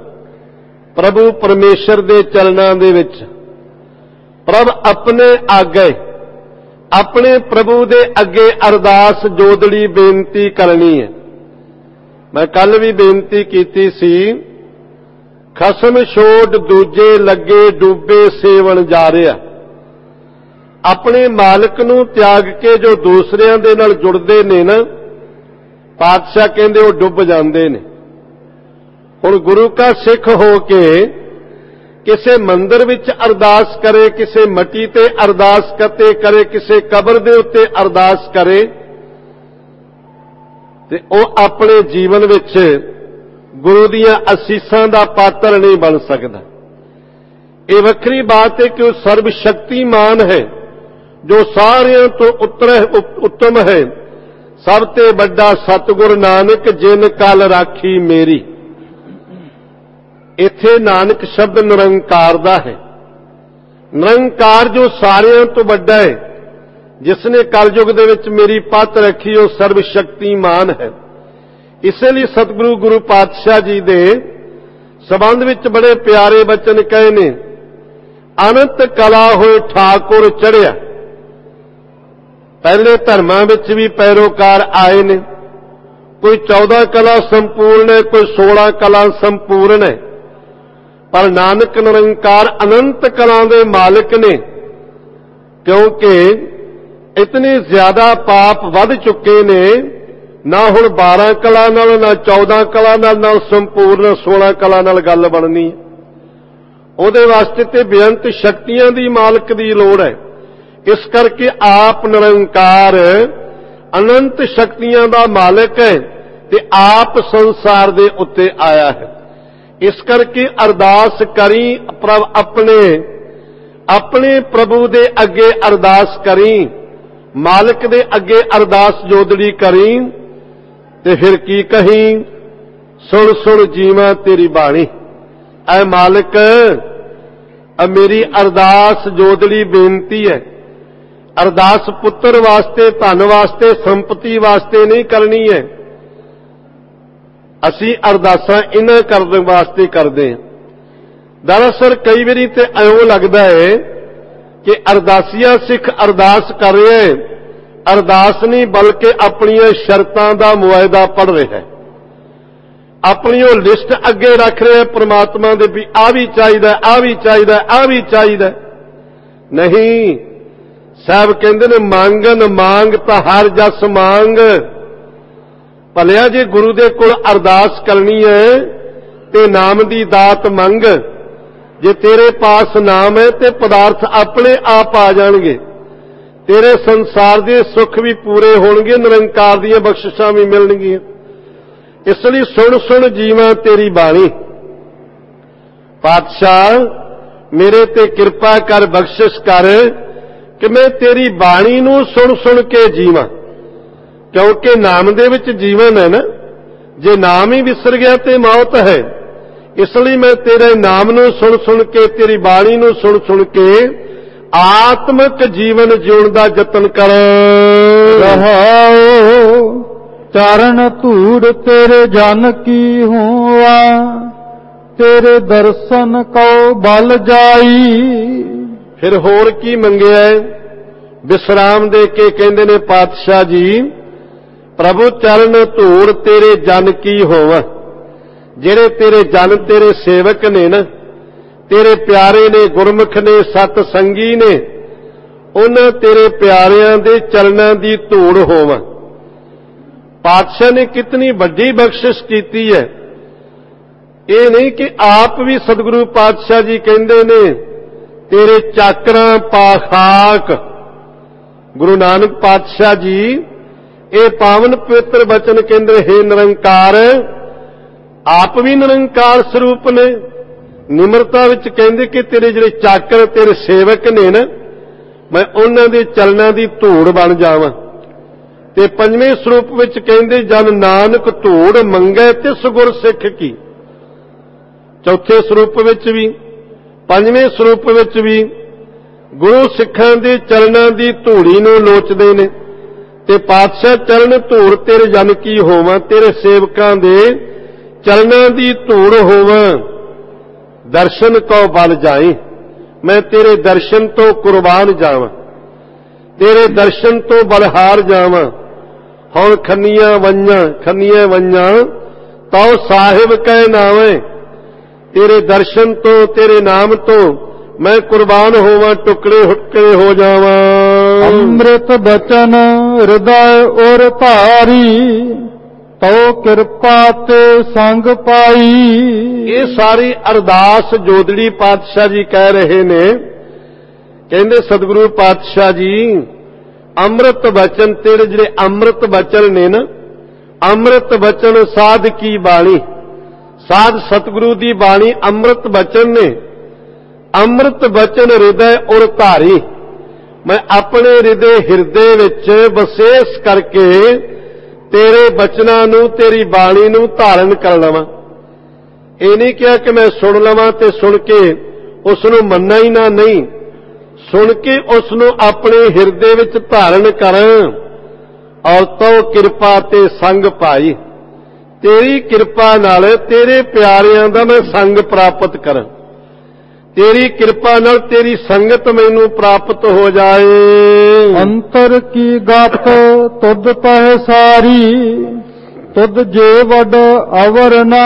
ਪ੍ਰਭੂ ਪਰਮੇਸ਼ਰ ਦੇ ਚਰਨਾਂ ਦੇ ਵਿੱਚ। ਪ੍ਰਭ ਆਪਣੇ ਆਗੇ, ਆਪਣੇ ਪ੍ਰਭੂ ਦੇ ਅੱਗੇ ਅਰਦਾਸ ਜੋਦੜੀ ਬੇਨਤੀ ਕਰਨੀ ਹੈ। ਮੈਂ ਕੱਲ ਵੀ ਬੇਨਤੀ ਕੀਤੀ ਸੀ, ਖਸਮ ਛੋੜ ਦੂਜੇ ਲੱਗੇ ਡੂਬੇ ਸੇਵਣ ਜਾ ਰਿਹਾ। ਆਪਣੇ ਮਾਲਕ ਨੂੰ ਤਿਆਗ ਕੇ ਜੋ ਦੂਸਰਿਆਂ ਦੇ ਨਾਲ ਜੁੜਦੇ ਨੇ ਨਾ, ਪਾਤਸ਼ਾਹ ਕਹਿੰਦੇ ਉਹ ਡੁੱਬ ਜਾਂਦੇ ਨੇ। ਹੁਣ ਗੁਰੂ ਕਾ ਸਿੱਖ ਹੋ ਕੇ ਕਿਸੇ ਮੰਦਰ ਵਿੱਚ ਅਰਦਾਸ ਕਰੇ, ਕਿਸੇ ਮੱਟੀ ਤੇ ਅਰਦਾਸ ਕਰਤੇ ਕਰੇ, ਕਿਸੇ ਕਬਰ ਦੇ ਉੱਤੇ ਅਰਦਾਸ ਕਰੇ, ਤੇ ਉਹ ਆਪਣੇ ਜੀਵਨ ਵਿੱਚ ਗੁਰੂ ਦੀਆਂ ਅਸੀਸਾਂ ਦਾ ਪਾਤਰ ਨਹੀਂ ਬਣ ਸਕਦਾ। ਇਹ ਵੱਖਰੀ ਬਾਤ ਹੈ ਕਿ ਉਹ ਸਰਬ ਸ਼ਕਤੀਮਾਨ ਹੈ, ਜੋ ਸਾਰਿਆਂ ਤੋਂ ਉੱਤਮ ਹੈ। ਸਭ ਤੇ ਵੱਡਾ ਸਤਿਗੁਰ ਨਾਨਕ ਜਿਨ ਕਲ ਰਾਖੀ ਮੇਰੀ। ਇੱਥੇ ਨਾਨਕ ਸ਼ਬਦ ਨਿਰੰਕਾਰ ਦਾ ਹੈ। ਨਿਰੰਕਾਰ ਜੋ ਸਾਰਿਆਂ ਤੋਂ ਵੱਡਾ ਹੈ, ਜਿਸ ਨੇ ਕਲਯੁਗ ਦੇ ਵਿੱਚ ਮੇਰੀ ਪੱਤ ਰੱਖੀ, ਉਹ ਸਰਬ ਸ਼ਕਤੀਮਾਨ ਹੈ। ਇਸੇ ਲਈ ਸਤਿਗੁਰੂ ਗੁਰੂ ਪਾਤਸ਼ਾਹ ਜੀ ਦੇ ਸੰਬੰਧ ਵਿੱਚ ਬੜੇ ਪਿਆਰੇ ਬਚਨ ਕਹੇ ਨੇ। ਅਨੰਤ ਕਲਾ ਹੋਏ ਠਾਕੁਰ ਚੜ੍ਹਿਆ। ਪਹਿਲੇ ਧਰਮਾਂ ਵਿੱਚ ਵੀ ਪੈਰੋਕਾਰ ਆਏ ਨੇ, ਕੋਈ ਚੌਦਾਂ ਕਲਾ ਸੰਪੂਰਨ ਹੈ, ਕੋਈ ਸੋਲਾਂ ਕਲਾ ਸੰਪੂਰਨ ਹੈ, ਪਰ ਨਾਨਕ ਨਿਰੰਕਾਰ ਅਨੰਤ ਕਲਾ ਦੇ ਮਾਲਕ ਨੇ। ਕਿਉਂਕਿ ਇਤਨੇ ਜ਼ਿਆਦਾ ਪਾਪ ਵੱਧ ਚੁੱਕੇ ਨੇ, ਨਾ ਹੁਣ ਬਾਰਾਂ ਕਲਾ ਨਾਲ, ਨਾ ਚੌਦਾਂ ਕਲਾ ਨਾਲ, ਨਾ ਸੰਪੂਰਨ ਸੋਲਾਂ ਕਲਾ ਨਾਲ ਗੱਲ ਬਣਨੀ। ਉਹਦੇ ਵਾਸਤੇ ਤੇ ਬੇਅੰਤ ਸ਼ਕਤੀਆਂ ਦੀ ਮਾਲਕ ਦੀ ਲੋੜ ਹੈ। ਇਸ ਕਰਕੇ ਆਪ ਨਿਰੰਕਾਰ ਅਨੰਤ ਸ਼ਕਤੀਆਂ ਦਾ ਮਾਲਕ ਹੈ ਤੇ ਆਪ ਸੰਸਾਰ ਦੇ ਉੱਤੇ ਆਇਆ ਹੈ। ਇਸ ਕਰਕੇ ਅਰਦਾਸ ਕਰੀ ਪ੍ਰਭ ਆਪਣੇ, ਆਪਣੇ ਪ੍ਰਭੂ ਦੇ ਅੱਗੇ ਅਰਦਾਸ ਕਰੀ, ਮਾਲਕ ਦੇ ਅੱਗੇ ਅਰਦਾਸ ਜੋਦੜੀ ਕਰੀ, ਤੇ ਫਿਰ ਕੀ ਕਹੀਂ, ਸੁਣ ਸੁਣ ਜੀਵਾਂ ਤੇਰੀ ਬਾਣੀ। ਐ ਮਾਲਕ, ਆ ਮੇਰੀ ਅਰਦਾਸ ਜੋਦੜੀ ਬੇਨਤੀ ਹੈ। ਅਰਦਾਸ ਪੁੱਤਰ ਵਾਸਤੇ, ਧਨ ਵਾਸਤੇ, ਸੰਪਤੀ ਵਾਸਤੇ ਨਹੀਂ ਕਰਨੀ ਹੈ। ਅਸੀਂ ਅਰਦਾਸਾਂ ਇਹਨਾਂ ਕਰਨ ਵਾਸਤੇ ਕਰਦੇ ਹਾਂ। ਦਰਅਸਲ ਕਈ ਵਾਰੀ ਤੇ ਐਉਂ ਲੱਗਦਾ ਹੈ ਕਿ ਅਰਦਾਸੀਆ ਸਿੱਖ ਅਰਦਾਸ ਕਰ ਰਿਹਾ ਹੈ, ਅਰਦਾਸ ਨਹੀਂ ਬਲਕਿ ਆਪਣੀਆਂ ਸ਼ਰਤਾਂ ਦਾ ਮੁਆਇਦਾ ਪੜ੍ਹ ਰਿਹਾ ਹੈ। ਆਪਣੀ ਉਹ ਲਿਸਟ ਅੱਗੇ ਰੱਖ ਰਿਹਾ ਪ੍ਰਮਾਤਮਾ ਦੇ ਵੀ ਆਹ ਵੀ ਚਾਹੀਦਾ, ਆਹ ਵੀ ਚਾਹੀਦਾ, ਆਹ ਵੀ ਚਾਹੀਦਾ। ਨਹੀਂ, ਸਾਹਿਬ ਕਹਿੰਦੇ ਨੇ ਮੰਗਨ ਮੰਗ ਤਾਂ ਹਰ ਜਸ ਮੰਗ। ਭਲਿਆ ਜੇ ਗੁਰੂ ਦੇ ਕੋਲ ਅਰਦਾਸ ਕਰਨੀ ਹੈ ਤੇ ਨਾਮ ਦੀ ਦਾਤ ਮੰਗ। ਜੇ ਤੇਰੇ ਪਾਸ ਨਾਮ ਹੈ ਤੇ ਪਦਾਰਥ ਆਪਣੇ ਆਪ ਆ ਜਾਣਗੇ। ਤੇਰੇ ਸੰਸਾਰ ਦੇ ਸੁੱਖ ਵੀ ਪੂਰੇ ਹੋਣਗੇ, ਨਿਰੰਕਾਰ ਦੀਆਂ ਬਖਸ਼ਿਸ਼ਾਂ ਵੀ ਮਿਲਣਗੀਆਂ। ਇਸ ਲਈ ਸੁਣ ਸੁਣ ਜੀਵਾਂ ਤੇਰੀ ਬਾਣੀ। ਪਾਤਸ਼ਾਹ ਮੇਰੇ ਤੇ ਕਿਰਪਾ ਕਰ, ਬਖਸ਼ਿਸ਼ ਕਰ ਕਿ ਮੈਂ ਤੇਰੀ ਬਾਣੀ ਨੂੰ ਸੁਣ ਸੁਣ ਕੇ ਜੀਵਾਂ। ਕਿਉਂਕਿ ਨਾਮ ਦੇ ਵਿੱਚ ਜੀਵਨ ਹੈ ਨਾ, ਜੇ ਨਾਮ ਹੀ ਵਿਸਰ ਗਿਆ ਤੇ ਮੌਤ ਹੈ। ਇਸ ਲਈ ਮੈਂ ਤੇਰੇ ਨਾਮ ਨੂੰ ਸੁਣ ਸੁਣ ਕੇ, ਤੇਰੀ ਬਾਣੀ ਨੂੰ ਸੁਣ ਸੁਣ ਕੇ ਆਤਮਿਕ ਜੀਵਨ ਜਿਉਣ ਦਾ ਯਤਨ ਕਰ। ਰਹਾਉ ਚਰਨ ਧੂੜ ਤੇਰੇ ਜਨ ਕੀ ਹੋਆ, ਤੇਰੇ ਦਰਸ਼ਨ ਕਉ ਬਲ ਜਾਈ। ਫਿਰ ਹੋਰ ਕੀ ਮੰਗਿਆ? ਵਿਸਰਾਮ ਦੇ ਕੇ ਕਹਿੰਦੇ ਨੇ ਪਾਤਸ਼ਾਹ ਜੀ, ਪ੍ਰਭੂ ਚਰਨ ਧੂੜ ਤੇਰੇ ਜਨ ਕੀ ਹੋਵਾ। ਜਿਹੜੇ ਤੇਰੇ ਜਨ ਤੇਰੇ ਸੇਵਕ ਨੇ ਨਾ, ਤੇਰੇ ਪਿਆਰੇ ਨੇ, ਗੁਰਮੁਖ ਨੇ, ਸਤ ਸੰਗੀ ਨੇ, ਉਹਨਾਂ ਤੇਰੇ ਪਿਆਰਿਆਂ ਦੇ ਚਰਨਾਂ ਦੀ ਧੂੜ ਹੋਵਾਂ। ਪਾਤਸ਼ਾਹ ਨੇ ਕਿਤਨੀ ਵੱਡੀ ਬਖਸ਼ਿਸ਼ ਕੀਤੀ ਹੈ। ਇਹ ਨਹੀਂ ਕਿ ਆਪ ਵੀ ਸਤਿਗੁਰੂ ਪਾਤਸ਼ਾਹ ਜੀ ਕਹਿੰਦੇ ਨੇ ਤੇਰੇ ਚਾਕਰਾਂ ਪਾ ਖਾਕ। ਗੁਰੂ ਨਾਨਕ ਪਾਤਸ਼ਾਹ ਜੀ ਇਹ ਪਾਵਨ ਪਵਿੱਤਰ ਬਚਨ ਕਹਿੰਦੇ, ਹੈ ਨਿਰੰਕਾਰ, ਆਪ ਵੀ ਨਿਰੰਕਾਰ ਸਰੂਪ ਨੇ। ਨਿਮਰਤਾ ਵਿੱਚ ਕਹਿੰਦੇ ਕਿ ਤੇਰੇ ਜਿਹੜੇ ਚਾਕਰ, ਤੇਰੇ ਸੇਵਕ ਨੇ ਨਾ, ਮੈਂ ਉਹਨਾਂ ਦੇ ਚਰਨਾਂ ਦੀ ਧੂੜ ਬਣ ਜਾਵਾਂ। ਤੇ ਪੰਜਵੇਂ ਸਰੂਪ ਵਿੱਚ ਕਹਿੰਦੇ, ਜਨ ਨਾਨਕ ਧੂੜ ਮੰਗੈ ਤਿਸ ਗੁਰ ਸਿੱਖ ਕੀ। ਚੌਥੇ ਸਰੂਪ ਵਿੱਚ ਵੀ, ਪੰਜਵੇਂ ਸਰੂਪ ਵਿੱਚ ਵੀ ਗੁਰੂ ਸਿੱਖਾਂ ਦੇ ਚਰਨਾਂ ਦੀ ਧੂੜੀ ਨੂੰ ਲੋਚਦੇ ਨੇ। ਤੇ ਪਾਤਸ਼ਾਹ ਚਰਨ ਧੂੜ ਤੇਰੇ ਜਨ ਕੀ ਹੋਵਾਂ, ਤੇਰੇ ਸੇਵਕਾਂ ਦੇ ਚਰਨਾਂ ਦੀ ਧੂੜ ਹੋਵਾਂ। ਦਰਸ਼ਨ ਕਉ ਬਲ ਜਾਏ, ਮੈਂ ਤੇਰੇ ਦਰਸ਼ਨ ਤੋਂ ਕੁਰਬਾਨ ਜਾਵਾਂ, ਤੇਰੇ ਦਰਸ਼ਨ ਤੋਂ ਬਲਹਾਰ ਜਾਵਾਂ। ਹੁਣ ਖੰਨੀਆਂ ਵੰਜਾਂ ਖੰਨੀਆਂ ਵੰਜਾਂ ਤਉ ਸਾਹਿਬ ਕੈ ਨਾਵੇਂ। ਤੇਰੇ ਦਰਸ਼ਨ ਤੋਂ, ਤੇਰੇ ਨਾਮ ਤੋਂ ਮੈਂ ਕੁਰਬਾਨ ਹੋਵਾਂ, ਟੁਕੜੇ ਹੁਟਕੜੇ ਹੋ ਜਾਵਾਂ। ਅੰਮ੍ਰਿਤ ਬਚਨ ਹਿਰਦੈ ਔਰ ਧਾਰੀ, ਤਉ ਕਿਰਪਾ ਤੇ ਸੰਗ ਪਾਈ। ਇਹ ਸਾਰੀ ਅਰਦਾਸ ਜੋਦੜੀ ਪਾਤਸ਼ਾਹ ਜੀ ਕਹਿ ਰਹੇ ਨੇ। ਕਹਿੰਦੇ ਸਤਿਗੁਰੂ ਪਾਤਸ਼ਾਹ ਜੀ, ਅੰਮ੍ਰਿਤ ਬਚਨ ਤੇਰੇ ਜਿਹੜੇ ਅੰਮ੍ਰਿਤ ਬਚਨ ਨੇ ਨਾ, ਅੰਮ੍ਰਿਤ ਬਚਨ ਸਾਧ ਕੀ ਬਾਣੀ। ਸਾਧ ਸਤਿਗੁਰੂ ਦੀ ਬਾਣੀ ਅੰਮ੍ਰਿਤ ਬਚਨ ਨੇ। ਅੰਮ੍ਰਿਤ ਬਚਨ ਹਿਰਦੈ ਔਰ ਧਾਰੀ, ਮੈਂ ਆਪਣੇ ਹਿਰਦੇ ਹਿਰਦੇ ਵਿੱਚ ਵਿਸ਼ੇਸ਼ ਕਰਕੇ ਤੇਰੇ ਬਚਨਾਂ ਨੂੰ, ਤੇਰੀ ਬਾਣੀ ਨੂੰ ਧਾਰਨ ਕਰ ਲਵਾਂ। ਇਹ ਨਹੀਂ ਕਿਹਾ ਕਿ ਮੈਂ ਸੁਣ ਲਵਾਂ ਤੇ ਸੁਣ ਕੇ ਉਸ ਨੂੰ ਮੰਨਾਂ ਹੀ ਨਾ, ਨਹੀਂ, ਸੁਣ ਕੇ ਉਸ ਨੂੰ ਆਪਣੇ ਹਿਰਦੇ ਵਿੱਚ ਧਾਰਨ ਕਰਾਂ। ਔਰ ਤਉ ਕਿਰਪਾ ਤੇ ਸੰਗ ਪਾਈ, ਤੇਰੀ ਕਿਰਪਾ ਨਾਲ ਤੇਰੇ ਪਿਆਰਿਆਂ ਦਾ ਮੈਂ ਸੰਗ ਪ੍ਰਾਪਤ ਕਰਾਂ। ਤੇਰੀ ਕਿਰਪਾ ਨਾਲ ਤੇਰੀ ਸੰਗਤ ਮੈਨੂੰ ਪ੍ਰਾਪਤ ਹੋ ਜਾਏ। ਅੰਤਰ ਕੀ ਗਤ ਤੁਧ ਪਹਿ ਸਾਰੀ, ਤੁਧ ਜੇ ਵਡ ਅਵਰ ਨਾ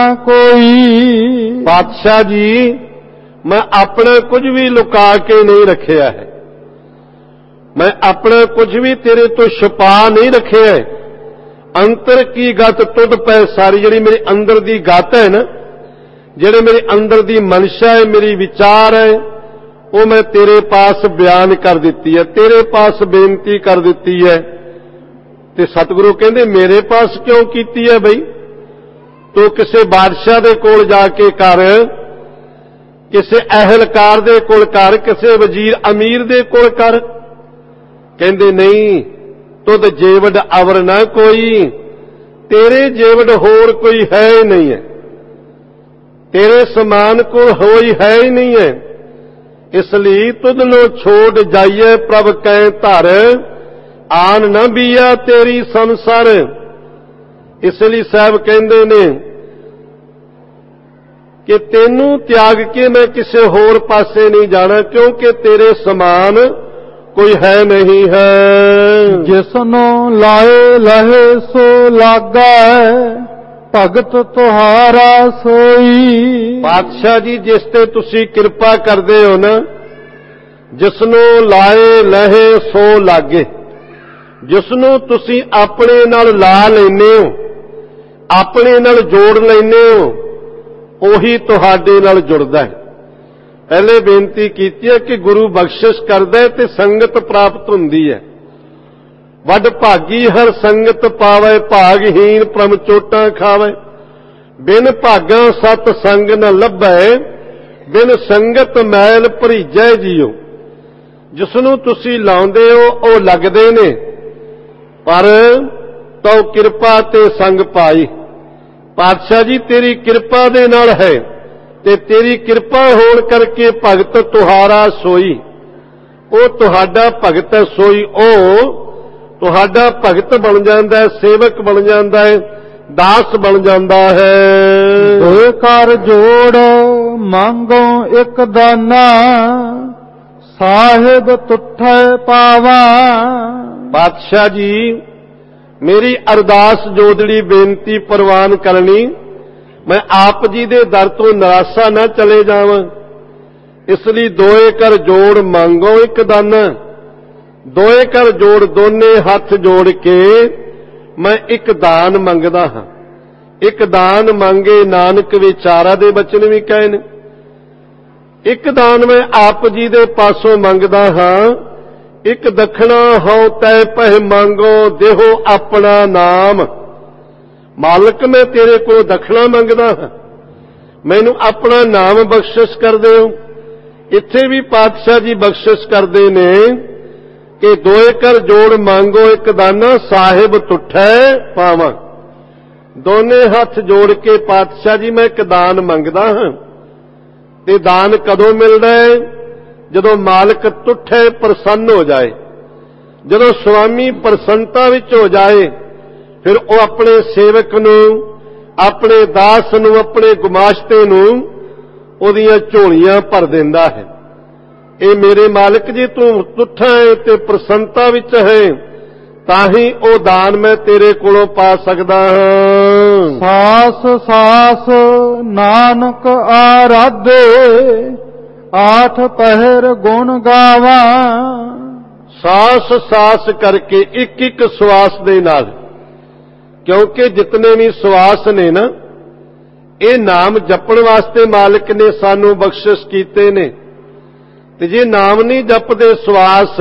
ਕੋਈ। ਪਾਤਸ਼ਾਹ ਜੀ, ਮੈਂ ਆਪਣਾ ਕੁਝ ਵੀ ਲੁਕਾ ਕੇ ਨਹੀਂ ਰੱਖਿਆ ਹੈ। ਮੈਂ ਆਪਣਾ ਕੁਝ ਵੀ ਤੇਰੇ ਤੋਂ ਛੁਪਾ ਨਹੀਂ ਰੱਖਿਆ। ਅੰਤਰ ਕੀ ਗਤ ਤੁਧ ਪਹਿ ਸਾਰੀ, ਜਿਹੜੀ ਮੇਰੇ ਅੰਦਰ ਦੀ ਗਤ ਹੈ ਨਾ, ਜਿਹੜੇ ਮੇਰੇ ਅੰਦਰ ਦੀ ਮਨਸ਼ਾ ਹੈ, ਮੇਰੀ ਵਿਚਾਰ ਹੈ, ਉਹ ਮੈਂ ਤੇਰੇ ਪਾਸ ਬਿਆਨ ਕਰ ਦਿੱਤੀ ਹੈ, ਤੇਰੇ ਪਾਸ ਬੇਨਤੀ ਕਰ ਦਿੱਤੀ ਹੈ। ਤੇ ਸਤਿਗੁਰੂ ਕਹਿੰਦੇ ਮੇਰੇ ਪਾਸ ਕਿਉਂ ਕੀਤੀ ਹੈ ਬਈ? ਤੂੰ ਕਿਸੇ ਬਾਦਸ਼ਾਹ ਦੇ ਕੋਲ ਜਾ ਕੇ ਕਰ, ਕਿਸੇ ਅਹਿਲਕਾਰ ਦੇ ਕੋਲ ਕਰ, ਕਿਸੇ ਵਜ਼ੀਰ ਅਮੀਰ ਦੇ ਕੋਲ ਕਰ। ਕਹਿੰਦੇ ਨਹੀਂ, ਤੁਧ ਜੇਵਡ ਅਵਰ ਨਾ ਕੋਈ, ਤੇਰੇ ਜੇਵਡ ਹੋਰ ਕੋਈ ਹੈ ਹੀ ਨਹੀਂ ਹੈ, ਤੇਰੇ ਸਮਾਨ ਕੋਲ ਹੋਈ ਹੈ ਹੀ ਨਹੀਂ ਹੈ। ਇਸ ਲਈ ਤੁਧ ਲੋ ਛੋੜ ਜਾਈਏ ਪ੍ਰਭ ਕੈ ਧਰ, ਆਨ ਨਾ ਬੀਆ ਤੇਰੀ ਸੰਸਰ। ਇਸ ਲਈ ਸਾਹਿਬ ਕਹਿੰਦੇ ਨੇ ਕਿ ਤੈਨੂੰ ਤਿਆਗ ਕੇ ਮੈਂ ਕਿਸੇ ਹੋਰ ਪਾਸੇ ਨਹੀਂ ਜਾਣਾ, ਕਿਉਂਕਿ ਤੇਰੇ ਸਮਾਨ ਕੋਈ ਹੈ ਨਹੀਂ ਹੈ। ਜਿਸਨੂੰ ਲਾਏ ਲਹੇ ਸੋ ਲਾਗਾ, ਭਗਤ ਤੁਹਾਰਾ ਸੋਈ। ਪਾਤਸ਼ਾਹ ਜੀ, ਜਿਸ ਤੇ ਤੁਸੀਂ ਕਿਰਪਾ ਕਰਦੇ ਹੋ ਨਾ, ਜਿਸਨੂੰ ਲਾਏ ਲਹੇ ਸੋ ਲਾਗੇ। ਜਿਸਨੂੰ ਤੁਸੀਂ ਆਪਣੇ ਨਾਲ ਲਾ ਲੈਂਦੇ ਹੋ, ਆਪਣੇ ਨਾਲ ਜੋੜ ਲੈਂਦੇ ਹੋ, ਉਹੀ ਤੁਹਾਡੇ ਨਾਲ ਜੁੜਦਾ ਹੈ। ਪਹਿਲੇ ਬੇਨਤੀ ਕੀਤੀ ਹੈ ਕਿ ਗੁਰੂ ਬਖਸ਼ਿਸ਼ ਕਰਦਾ ਹੈ ਤੇ ਸੰਗਤ ਪ੍ਰਾਪਤ ਹੁੰਦੀ ਹੈ। ਵੱਡ ਭਾਗੀ ਹਰ ਸੰਗਤ ਪਾਵੇ, ਭਾਗਹੀਨ ਪ੍ਰਮ ਚੋਟਾਂ ਖਾਵੇ। ਬਿਨ ਭਾਗਾਂ ਸਤ ਸੰਗ ਨ ਲੱਭੈ, ਬਿਨ ਸੰਗਤ ਮੈਲ ਭਰੀਜੈ ਜੀਓ। ਜਿਸਨੂੰ ਤੁਸੀਂ ਲਾਉਂਦੇ ਹੋ ਉਹ ਲੱਗਦੇ ਨੇ, ਪਰ ਤਉ ਕਿਰਪਾ ਤੇ ਸੰਗ ਪਾਈ। ਪਾਤਸ਼ਾਹ ਜੀ ਤੇਰੀ ਕਿਰਪਾ ਦੇ ਨਾਲ ਹੈ ਤੇ ਤੇਰੀ ਕਿਰਪਾ ਹੋਣ ਕਰਕੇ ਭਗਤ ਤੁਹਾਰਾ ਸੋਈ। ਉਹ ਤੁਹਾਡਾ ਭਗਤ ਹੈ ਸੋਈ, ਉਹ ਤੁਹਾਡਾ ਭਗਤ ਬਣ ਜਾਂਦਾ ਹੈ, ਸੇਵਕ ਬਣ ਜਾਂਦਾ ਹੈ, ਦਾਸ ਬਣ ਜਾਂਦਾ ਹੈ। ਦੋਏ ਕਰ ਜੋੜ ਮੰਗੋ ਇੱਕ ਦਾਨਾ, ਸਾਹਿਬ ਤੁਠੈ ਪਾਵਾ। ਪਾਤਸ਼ਾਹ ਜੀ ਮੇਰੀ ਅਰਦਾਸ ਜੋਦੜੀ ਬੇਨਤੀ ਪ੍ਰਵਾਨ ਕਰਨੀ, ਮੈਂ ਆਪ ਜੀ ਦੇ ਦਰ ਤੋਂ ਨਿਰਾਸ਼ਾ ਨਾ ਚਲੇ ਜਾਵਾਂ, ਇਸ ਲਈ ਦੋਏ ਕਰ ਜੋੜ ਮੰਗੋ ਇੱਕ ਦਾਨਾ। ਦੋਏ ਕਰ ਜੋੜ ਦੋਨੇ ਹੱਥ ਜੋੜ ਕੇ ਮੈਂ ਇੱਕ ਦਾਨ ਮੰਗਦਾ ਹਾਂ। ਇੱਕ ਦਾਨ ਮੰਗੇ ਨਾਨਕ ਵਿਚਾਰਾ ਦੇ ਬਚਨ ਵੀ ਕਹੇ ਨੇ। ਇੱਕ ਦਾਨ ਮੈਂ ਆਪ ਜੀ ਦੇ ਪਾਸੋਂ ਮੰਗਦਾ ਹਾਂ। ਇੱਕ ਦਖਣਾ ਹਉ ਤੈ ਪਹਿ ਮੰਗੋ, ਦੇਹੋ ਆਪਣਾ ਨਾਮ। ਮਾਲਕ ਮੈਂ ਤੇਰੇ ਕੋਲ ਦਖਣਾ ਮੰਗਦਾ ਹਾਂ, ਮੈਨੂੰ ਆਪਣਾ ਨਾਮ ਬਖਸ਼ਿਸ਼ ਕਰ ਦਿਓ। ਇੱਥੇ ਵੀ ਪਾਤਸ਼ਾਹ ਜੀ ਬਖਸ਼ਿਸ਼ ਕਰਦੇ ਨੇ ਕਿ ਦੋਏ ਕਰ ਜੋੜ ਮੰਗੋ ਇੱਕ ਦਾਨਾ, ਸਾਹਿਬ ਤੁਠੈ ਪਾਵਾਂ। ਦੋਨੇ ਹੱਥ ਜੋੜ ਕੇ ਪਾਤਸ਼ਾਹ ਜੀ ਮੈਂ ਇੱਕ ਦਾਨ ਮੰਗਦਾ ਹਾਂ। ਤੇ ਦਾਨ ਕਦੋਂ ਮਿਲਦਾ ਹੈ? ਜਦੋਂ ਮਾਲਕ ਤੁਠੈ ਪ੍ਰਸੰਨ ਹੋ ਜਾਏ, ਜਦੋਂ ਸੁਆਮੀ ਪ੍ਰਸੰਨਤਾ ਵਿੱਚ ਹੋ ਜਾਏ, ਫਿਰ ਉਹ ਆਪਣੇ ਸੇਵਕ ਨੂੰ, ਆਪਣੇ ਦਾਸ ਨੂੰ, ਆਪਣੇ ਗੁਮਾਸ਼ਤੇ ਨੂੰ ਉਹਦੀਆਂ ਝੋਲੀਆਂ ਭਰ ਦਿੰਦਾ ਹੈ। ਇਹ ਮੇਰੇ ਮਾਲਕ ਜੀ ਤੂੰ ਤੁਠਾ ਹੈ ਤੇ ਪ੍ਰਸੰਨਤਾ ਵਿੱਚ ਹੈ, ਤਾਂ ਹੀ ਉਹ ਦਾਨ ਮੈਂ ਤੇਰੇ ਕੋਲੋਂ ਪਾ ਸਕਦਾ ਹਾਂ। ਸਾਸ ਸਾਸ ਨਾਨਕ ਆਰਾਧੇ, ਆਠ ਪਹਿਰ ਗੁਣ ਗਾਵਾਂ। ਸਾਸ ਸਾਸ ਕਰਕੇ ਇੱਕ ਇੱਕ ਸਵਾਸ ਦੇ ਨਾਲ, ਕਿਉਂਕਿ ਜਿਤਨੇ ਵੀ ਸਵਾਸ ਨੇ ਨਾ, ਇਹ ਨਾਮ ਜਪਣ ਵਾਸਤੇ ਮਾਲਕ ਨੇ ਸਾਨੂੰ ਬਖਸ਼ਿਸ਼ ਕੀਤੇ ਨੇ। ਤੇ ਜੇ ਨਾਮ ਨਹੀਂ ਜਪਦੇ ਸਵਾਸ,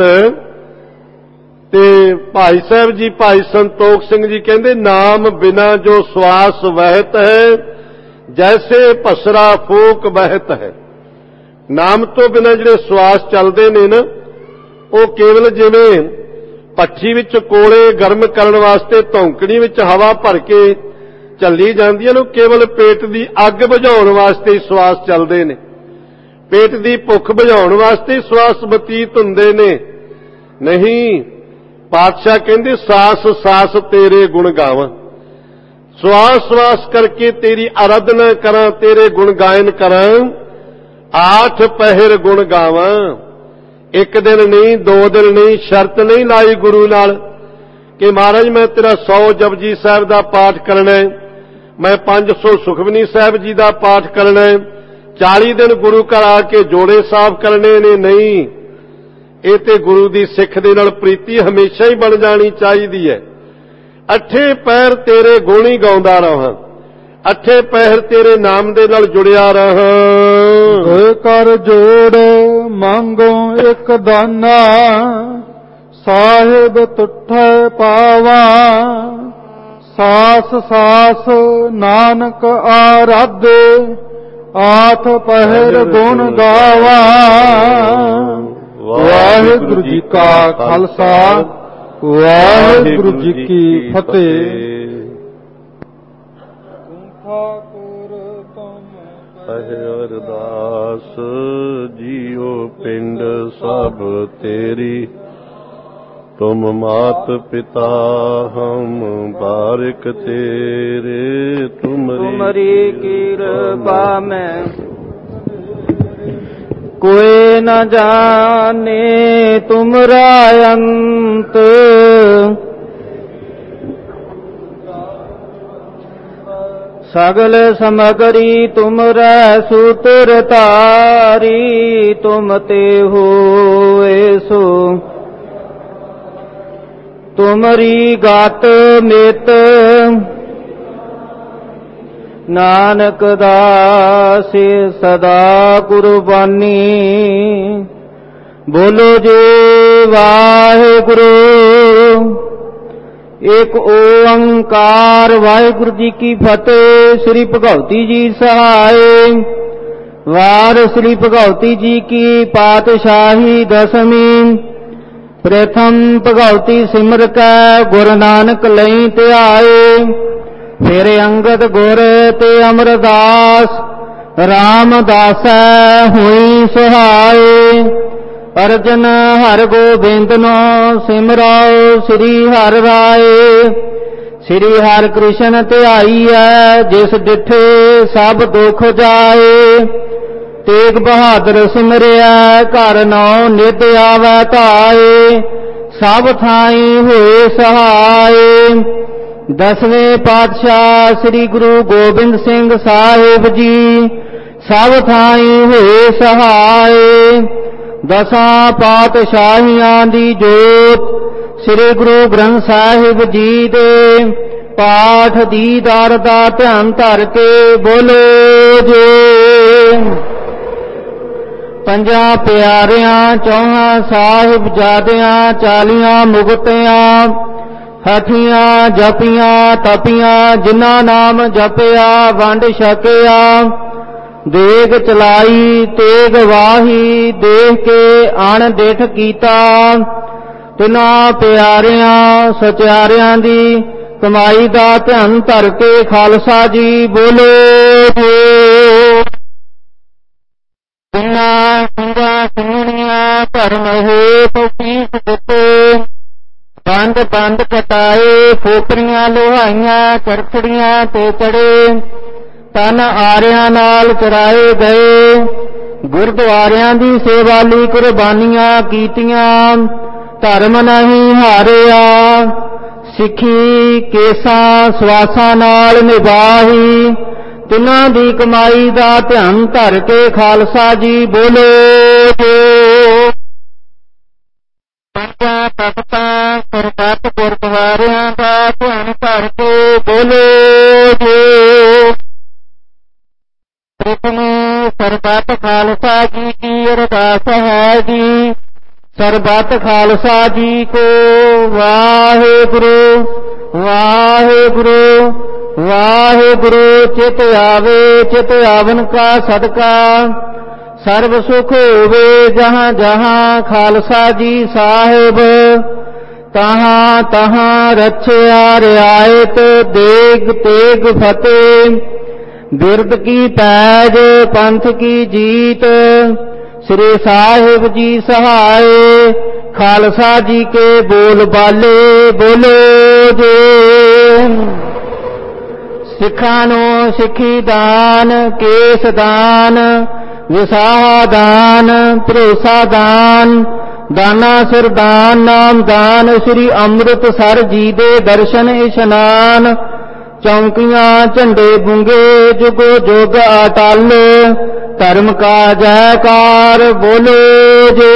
ਤੇ ਭਾਈ ਸਾਹਿਬ ਜੀ, ਭਾਈ ਸੰਤੋਖ ਸਿੰਘ ਜੀ ਕਹਿੰਦੇ, ਨਾਮ ਬਿਨਾ ਜੋ ਸਵਾਸ ਵਹਿਤ ਹੈ, ਜੈਸੇ ਭਸਰਾ ਫੂਕ ਬਹਿਤ ਹੈ। ਨਾਮ ਤੋਂ ਬਿਨਾ ਜਿਹੜੇ ਸਵਾਸ ਚੱਲਦੇ ਨੇ ਨਾ, ਉਹ ਕੇਵਲ ਜਿਵੇਂ ਭੱਠੀ ਵਿੱਚ ਕੋਲੇ ਗਰਮ ਕਰਨ ਵਾਸਤੇ ਧੌਂਕੜੀ ਵਿੱਚ ਹਵਾ ਭਰ ਕੇ ਚੱਲੀ ਜਾਂਦੀ ਹੈ, ਨੂੰ ਕੇਵਲ ਪੇਟ ਦੀ ਅੱਗ ਬੁਝਾਉਣ ਵਾਸਤੇ ਹੀ ਸਵਾਸ ਚੱਲਦੇ ਨੇ। ਪੇਟ ਦੀ ਭੁੱਖ ਬੁਝਾਉਣ ਵਾਸਤੇ ਹੀ ਸਵਾਸ ਬਤੀਤ ਹੁੰਦੇ ਨੇ। ਨਹੀਂ, ਪਾਤਸ਼ਾਹ ਕਹਿੰਦੇ ਸਾਸ ਸਾਸ ਤੇਰੇ ਗੁਣ ਗਾਵਾਂ। ਸਵਾਸ ਸਵਾਸ ਕਰਕੇ ਤੇਰੀ ਆਰਾਧਨਾ ਕਰਾਂ, ਤੇਰੇ ਗੁਣ ਗਾਇਨ ਕਰਾਂ। ਆਠ ਪਹਿਰ ਗੁਣ ਗਾਵਾਂ। ਇੱਕ ਦਿਨ ਨਹੀਂ, ਦੋ ਦਿਨ ਨਹੀਂ, ਸ਼ਰਤ ਨਹੀਂ ਲਾਈ ਗੁਰੂ ਨਾਲ ਕਿ ਮਹਾਰਾਜ ਮੈਂ ਤੇਰਾ ਸੌ ਜਪਜੀ ਸਾਹਿਬ ਦਾ ਪਾਠ ਕਰਨਾ ਹੈ, ਮੈਂ ਪੰਜ ਸੌ ਸੁਖਮਨੀ ਸਾਹਿਬ ਜੀ ਦਾ ਪਾਠ ਕਰਨਾ ਹੈ, ਚਾਲੀ ਦਿਨ ਗੁਰੂ ਘਰ ਆ ਕੇ ਜੋੜੇ ਸਾਫ਼ ਕਰਨੇ ਨੇ। ਨਹੀਂ, ਇਹ ਤੇ ਗੁਰੂ ਦੀ ਸਿੱਖ ਦੇ ਨਾਲ ਪ੍ਰੀਤੀ ਹਮੇਸ਼ਾ ਹੀ ਬਣ ਜਾਣੀ ਚਾਹੀਦੀ ਹੈ। ਅੱਠੇ ਪੈਰ ਤੇਰੇ ਗੁਣ ਹੀ ਗਾਉਂਦਾ ਰਹਾਂ, ਅੱਠੇ ਪੈਰ ਤੇਰੇ ਨਾਮ ਦੇ ਨਾਲ ਜੁੜਿਆ ਰਹਾਂ। ਦੋਏ ਕਰ ਜੋੜ ਮੰਗੋ ਇੱਕ ਦਾਨਾ, ਸਾਹਿਬ ਤੁਠੈ ਪਾਵਾ। ਸਾਸ ਸਾਸ ਨਾਨਕ ਆਰਾਧੇ, ਆਠ ਪਹਿਰ ਗੁਣ ਗਾਵਾ। ਵਾਹਿਗੁਰੂ ਜੀ ਕਾ ਖਾਲਸਾ, ਵਾਹਿਗੁਰੂ ਜੀ ਕੀ ਫਤਿਹ। ਅਰਦਾਸ ਜੀਓ ਪਿੰਡ ਸਭ ਤੇਰੀ, ਤੁਮ ਮਾਤ ਪਿਤਾ ਹਮ ਬਾਰਿਕ ਤੇਰੇ। ਤੁਮਰੀ ਕਿਰਪਾ ਮੈਂ कोई न जाने तुमरा अंत, सगल समगरी तुमरै सूत्र तारी, तुम ते होए सो तुमरी गात मित, नानक दास सदा कुर्बानी। बोलो जे वाहिगुरु एक ओंकार। वाहिगुरु जी की फतेह। श्री भगवती जी सहाय। वार श्री भगवती जी की पातशाही दसवीं। प्रथम भगवती सिमर कै गुरु नानक लई ध्याए, फिर अंगद गुर ते अमरदास, रामदास हुई सहाय। अर्जन हर गोबिंद नो सिमराओ, श्री हर राय। श्री हर कृष्ण ध्याईऐ, जिस डिठे सब दुख जाए। तेग बहादुर सिमरिया, घर नौ नित आवै धाए। सब थाई होए सहाय। दसवें पातशाह श्री गुरु गोबिंद सिंह साहिब जी, सब थाई होए सहाय। दसां पातशाहियां दी जोत, श्री गुरु ग्रंथ साहिब जी दे पाठ दीदार दा ध्यान धर के बोलो जे। पंजा प्यारियां चौहां साहिबजादियां, चालियां मुगतियां, हठियां जपियां तपियां, जिन्ना नाम जपिया वंड छकिया। देग चलाई तेग वाही, देख के अण डिठ कीता। तिना प्यारियां सचारियां दी कमाई दा ध्यान धर के खालसा जी बोलो जे। तिना सिंगा सिंगणियां धर्म हेत पीस दिते, बंद बंद कटाए, फोकरियां लोहाइयां चरखड़ियां ते चढ़े। तन आरियां नाल चराए गए, गुरुद्वारियां दी सेवाली कुर्बानियां कीतियां। धर्म नहीं हारिया, सिखी केसां सवासां नाल निभाही। तिन्हां दी कमाई दा ध्यान धर के खालसा जी बोलो जो। पंजा तख्तां सरबत गुरुद्वारियां दा ध्यान धर के बोलो जो। सरबत खालसा जी की अरदास है जी, सरबत खालसा जी को वाहिगुरु वाहिगुरु वाहिगुरु। चित आवे चित आवन का सदका, सर्व सुख होवे जहाँ जहाँ खालसा जी साहिब। तहाँ तहाँ रच्छया रियायत, देग तेग फतेह। बिरद की पैज पंथ की जीत, श्री साहिब जी सहाय। खालसा जी के बोल बाले बोलो जे। सिखा नो सिखी दान, केस दान, विसाह दान, भरोसा दान, दाना सिर दान, नाम दान। श्री अमृतसर जी दे दर्शन इशनान। चौंकियां झंडे बूंगे जुगो जुग अटल, धर्म का जयकार बोलो जे।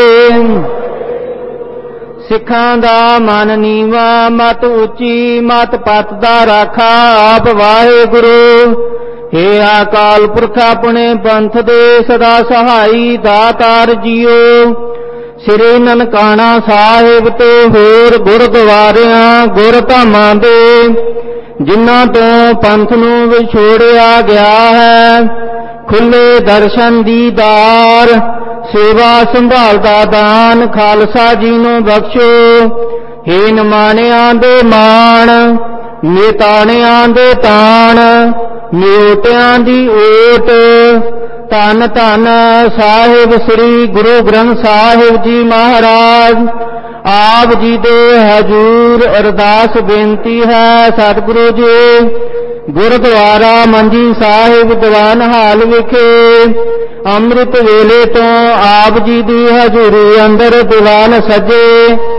सिखां दा मन नीवा, मत उची मत पत दा राखा आप वाहिगुरु। हे अकाल पुरख अपने पंथ दे सदा सहाई दातार जियो। श्री ननकाना साहिब ते होर गुरुद्वारियां गुरधामां दे, जिन्हां तो पंथ नूं विछोड़िया गया है। खुले दर्शन दीदार, सेवा संभाल दा दान खालसा जी नूं बख्शो। हे नमाणियां दे मान, निताणियां दे ताण, नियोटियां दी ओट। धन धन साहिब श्री गुरु ग्रंथ साहिब जी महाराज। आप जी दे हजूर अरदास बेनती है सतगुरु जी। गुरुद्वारा मंजी साहिब दीवान हाल विखे अमृत वेले तो आप जी दी हजूरी अंदर दीवान सजे।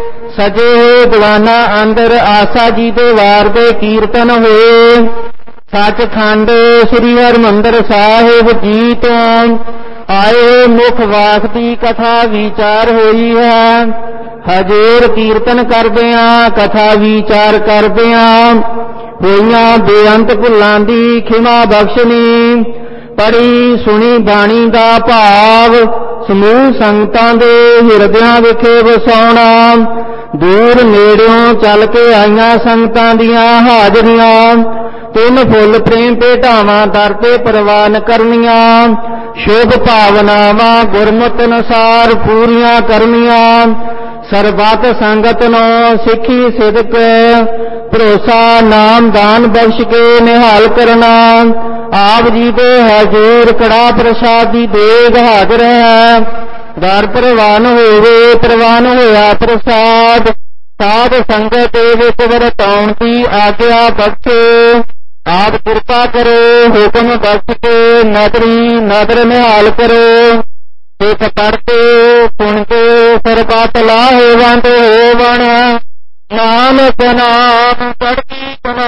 सजे हुए दीवाना अंदर आसा जी दे वार दे कीर्तन होए। ਸੱਚਖੰਡ ਸ੍ਰੀ ਹਰਿਮੰਦਰ ਸਾਹਿਬ ਜੀ ਤੋਂ ਆਏ ਮੁਖ ਵਾਸ ਦੀ ਕਥਾ ਵਿਚਾਰ ਹੋਈ ਹੈ। ਹਜ਼ੂਰ ਕੀਰਤਨ ਕਰਦਿਆਂ ਕਥਾ ਵਿਚਾਰ ਕਰਦਿਆਂ ਹੋਈਆਂ ਬੇਅੰਤ ਭੁੱਲਾਂ ਦੀ ਖਿਮਾ ਬਖਸ਼ਣੀ। ਪੜੀ ਸੁਣੀ ਬਾਣੀ ਦਾ ਭਾਵ ਸਮੂਹ ਸੰਗਤਾਂ ਦੇ ਹਿਰਦਿਆਂ ਵਿਖੇ ਵਸਾਉਣਾ। ਦੂਰ ਨੇੜਿਓਂ ਚੱਲ ਕੇ ਆਈਆਂ ਸੰਗਤਾਂ ਦੀਆਂ ਹਾਜ਼ਰੀਆਂ ਤਿੰਨ ਫੁੱਲ ਪ੍ਰੇਮ ਭੇਟਾਵਾਂ ਦਰ ਤੇ ਪ੍ਰਵਾਨ ਕਰਨੀਆਂ। ਸ਼ੁਭ ਭਾਵਨਾਵਾਂ ਗੁਰਮਤਿ ਅਨੁਸਾਰ ਪੂਰੀਆਂ ਕਰਨੀਆਂ। ਸਰਬੱਤ ਸੰਗਤ ਨੂੰ ਸਿੱਖੀ ਸਿਦਕ ਭਰੋਸਾ ਨਾਮ ਦਾਨ ਬਖਸ਼ ਕੇ ਨਿਹਾਲ ਕਰਨਾ। ਆਪ ਜੀ ਦੇ ਹਜ਼ੂਰ ਕੜਾ ਪ੍ਰਸਾਦ ਦੀ ਦੇਗ ਹਾਜ਼ਰ ਹੈ। ਦਰ ਪ੍ਰਵਾਨ ਹੋਵੇ ਪ੍ਰਵਾਨ ਹੋਇਆ ਪ੍ਰਸਾਦ ਸਾਧ ਸੰਗਤ ਦੇ ਵਿੱਚ ਵਰਤਾਉਣ ਦੀ ਆਗਿਆ ਬਖਸ਼ੋ। ਆਪ ਕਿਰਪਾ ਕਰੋ ਹੁਕਮ ਬਖਸ਼ ਕੇ ਨਦਰੀ ਨਦਰ ਨਿਹਾਲ ਕਰੋ। ਸਿੱਖ ਪੜ੍ਹਤੇ ਸੁਣ ਕੇ ਸਰਬੱਤ ਲਾਹੇਵੰਦ ਹੋਵਣ। ਨਾਨਕ ਨਾਮ ਚੜ੍ਹਦੀ ਕਲਾ।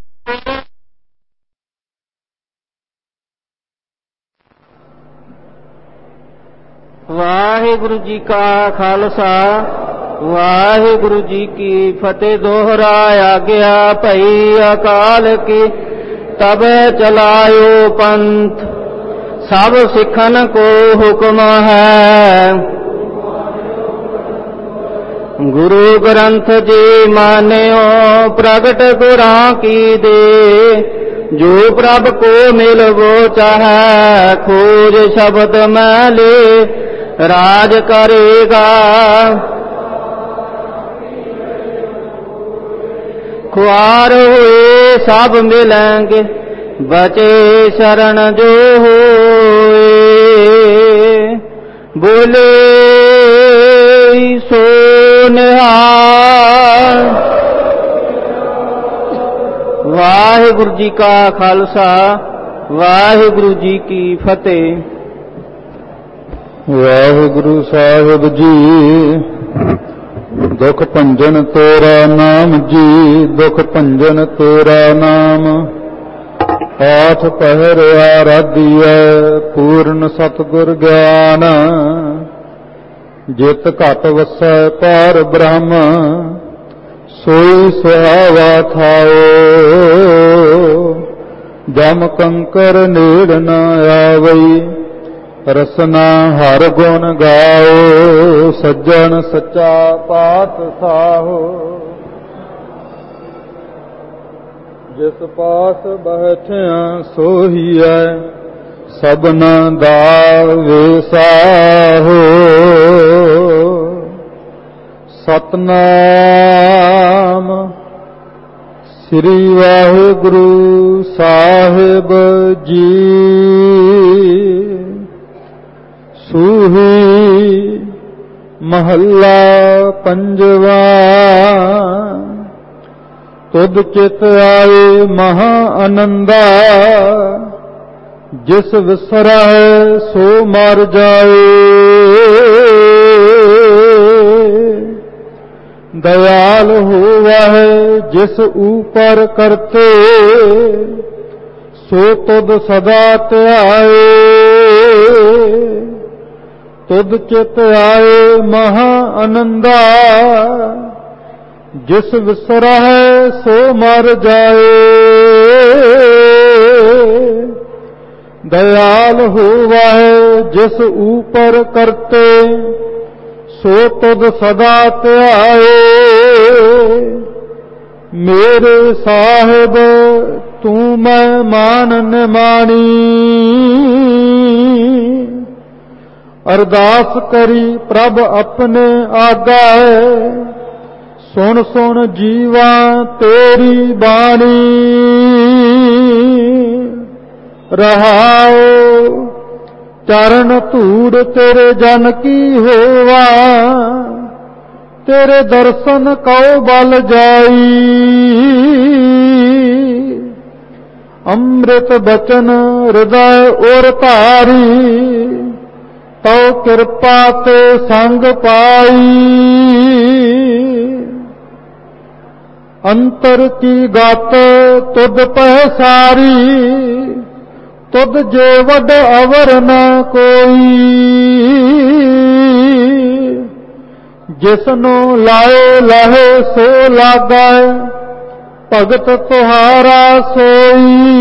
ਵਾਹਿਗੁਰੂ ਜੀ ਕਾ ਖਾਲਸਾ ਵਾਹਿਗੁਰੂ ਜੀ ਕੀ ਫਤਿਹ। ਦੋਹਰਾ ਆਗਿਆ ਭਈ ਅਕਾਲ ਕੀ ਤਬ ਚਲਾਇਓ ਪੰਥ। ਸਭ ਸਿੱਖਨ ਕੋ ਹੁਕਮ ਹੈ। ਗੁਰੂ ਗ੍ਰੰਥ ਜੀ ਮਾਨਿਓ ਪ੍ਰਗਟ ਗੁਰਾਂ ਕੀ ਦੇ। ਜੋ ਪ੍ਰਭ ਕੋ ਮਿਲਵੋ ਚਾਹੈ ਖੋਜ ਸ਼ਬਦ ਮੈਂ ਲੈ ਰਾਜ ਕਰੇਗਾ। खुआर हुए सब मिलेंगे बचे शरण जो होए। बोले सो निहाल। वाहिगुरु जी का खालसा वाहिगुरु जी की फतेह। वाहिगुरु साहिब जी दुख भंजन तेरा नाम जी। दुख भंजन तेरा नाम आठ पहर आराधिया। पूर्ण सतगुर ज्ञान जित घट वसै पार ब्रह्म। सोई सुहावा थाओ जम कंकर नेड़ न आवई। रसना हर गुण गाओ सज्जन सच्चा पात साहो। जिस पास बैठिया सोहिया सबना दा वेसाहो। सतनाम श्री वाहिगुरु साहिब जी। सूही महला पंजवा। तुद चित आए महा आनंदा। जिस विसरा सो मर जाए। दयाल हुआ है जिस ऊपर करते। सो तुद सदा त्याए। तुद चित आए महा आनंदा। जिस विसरा है सो मर जाए। दयाल हुआ है जिस ऊपर करते। सो तुद सदा त्याए। मेरे साहिब तू मैं मान निमानी। अरदास करी प्रभ अपने आगा। सुन सुन जीवा तेरी बाणी। रहाओ चरण धूड़ तेरे जन की होवा। तेरे दर्शन कौ बल जाई। अमृत बचन हृदय और धारी। तो कृपा ते संग पाई। ਅੰਤਰ ਕੀ ਗਤ ਤੁਧ ਪਹਿ ਸਾਰੀ, ਤੁਧ ਜੇ ਵੱਡ ਅਵਰ ਨ ਕੋਈ। ਜਿਸਨੂੰ ਲਾਏ ਲਹੇ ਸੋ ਲਾਗੈ, ਭਗਤ ਤੁਹਾਰਾ ਸੋਈ।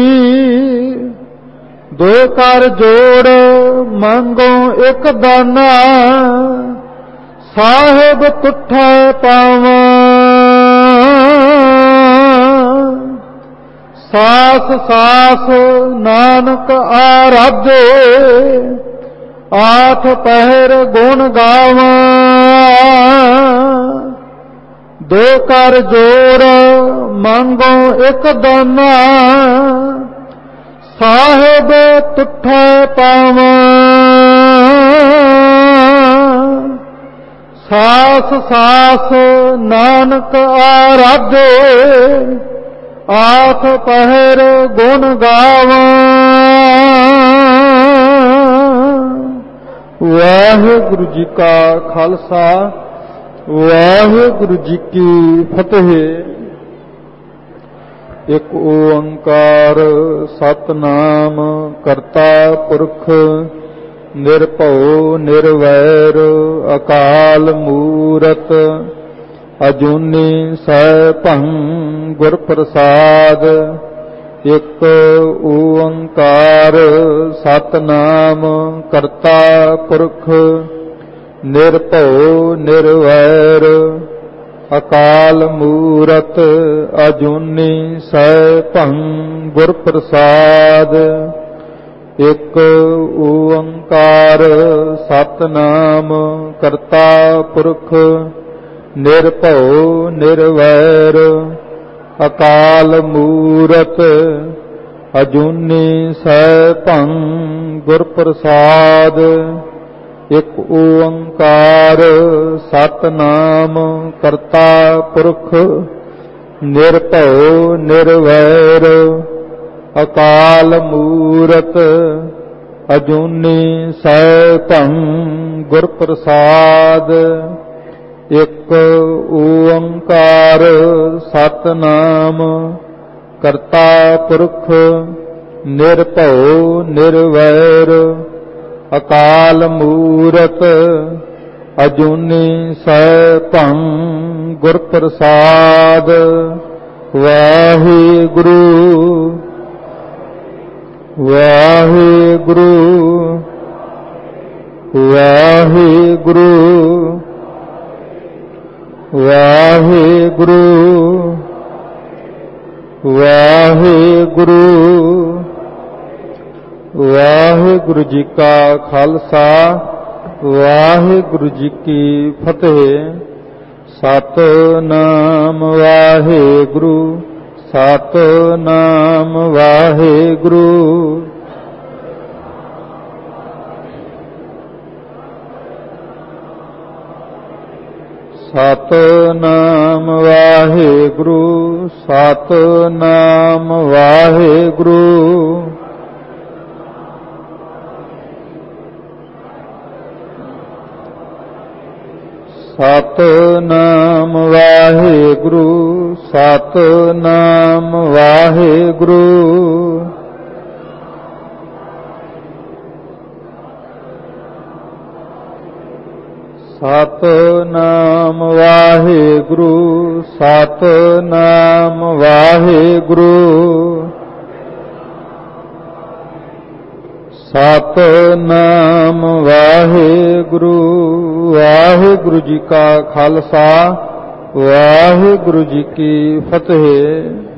ਦੋ ਕਰ ਜੋੜ ਮੰਗੋ ਇਕ ਦਾਨਾ, ਸਾਹਿਬ ਤੁਠੈ ਪਾਵਾਂ। ਸਾਸ ਸਾਸ ਨਾਨਕ ਆਰਾਧੇ, ਆਠ ਪਹਿਰ ਗੁਣ ਗਾਵਾਂ। ਦੋ ਕਰ ਜੋੜ ਮੰਗੋ ਇਕ ਦਾਨਾ, ਸਾਹਿਬ ਤੁਠੈ ਪਾਵਾਂ। ਸਾਸ ਸਾਸ ਨਾਨਕ ਆਰਾਧੇ, ਆਠ ਪਹਿਰ ਗੁਣ ਗਾਵਾਂ। ਵਾਹਿਗੁਰੂ ਜੀ ਕਾ ਖਾਲਸਾ, ਵਾਹਿਗੁਰੂ ਜੀ ਕੀ ਫਤਿਹ। ਇਕ ਓੰਕਾਰ ਸਤਿਨਾਮ ਕਰਤਾ ਪੁਰਖ, ਨਿਰਭਉ ਨਿਰਵੈਰ ਅਕਾਲ ਮੂਰਤ, ਅਜੂਨੀ ਸੈਭੰ ਗੁਰ ਪ੍ਰਸਾਦ। ਇਕ ਓੰਕਾਰ ਸਤਿਨਾਮ ਕਰਤਾ ਪੁਰਖ, ਨਿਰਭਉ ਨਿਰਵੈਰ ਅਕਾਲ ਮੂਰਤ, ਅਜੂਨੀ ਸੈਭੰ ਗੁਰ ਪ੍ਰਸਾਦ। ਇਕ ਓੰਕਾਰ ਸਤਿਨਾਮ ਕਰਤਾ ਪੁਰਖ, ਨਿਰਭਉ ਨਿਰਵੈਰ ਅਕਾਲ ਮੂਰਤ, ਅਜੂਨੀ ਸੈਭੰ ਗੁਰ ਪ੍ਰਸਾਦ। ਇਕ ਓੰਕਾਰ ਸਤਿਨਾਮ ਕਰਤਾ ਪੁਰਖ, ਨਿਰਭਉ ਨਿਰਵੈਰ ਅਕਾਲ ਮੂਰਤ, ਅਜੂਨੀ ਸੈਭੰ ਗੁਰ ਪ੍ਰਸਾਦ। ਇਕ ਓੰਕਾਰ ਸਤਿਨਾਮ ਕਰਤਾ ਪੁਰਖ, ਨਿਰਭਉ ਨਿਰਵੈਰ ਅਕਾਲ ਮੂਰਤ, ਅਜੂਨੀ ਸੈਭੰ ਗੁਰ ਪ੍ਰਸਾਦ। ਵਾਹਿਗੁਰੂ ਵਾਹਿਗੁਰੂ ਵਾਹਿਗੁਰੂ ਵਾਹਿਗੁਰੂ ਵਾਹਿਗੁਰੂ। ਵਾਹਿਗੁਰੂ ਜੀ ਕਾ ਖਾਲਸਾ, ਵਾਹਿਗੁਰੂ ਜੀ ਕੀ ਫਤਿਹ। ਸਤਿਨਾਮ ਵਾਹਿਗੁਰੂ, ਸਤਿਨਾਮ ਵਾਹਿਗੁਰੂ। ਸਤਿਨਾਮ ਵਾਹਿਗੁਰੂ, ਸਤਿਨਾਮ ਵਾਹਿਗੁਰੂ। ਸਤਿਨਾਮ ਵਾਹਿਗੁਰੂ, ਸਤਿਨਾਮ ਵਾਹਿਗੁਰੂ। ਸਤਿਨਾਮ ਵਾਹਿਗੁਰੂ, ਸਤਿਨਾਮ ਵਾਹਿਗੁਰੂ। ਸਤਿਨਾਮ ਵਾਹਿਗੁਰੂ। ਵਾਹਿਗੁਰੂ ਜੀ ਕਾ ਖਾਲਸਾ, ਵਾਹਿਗੁਰੂ ਜੀ ਕੀ ਫਤਿਹ।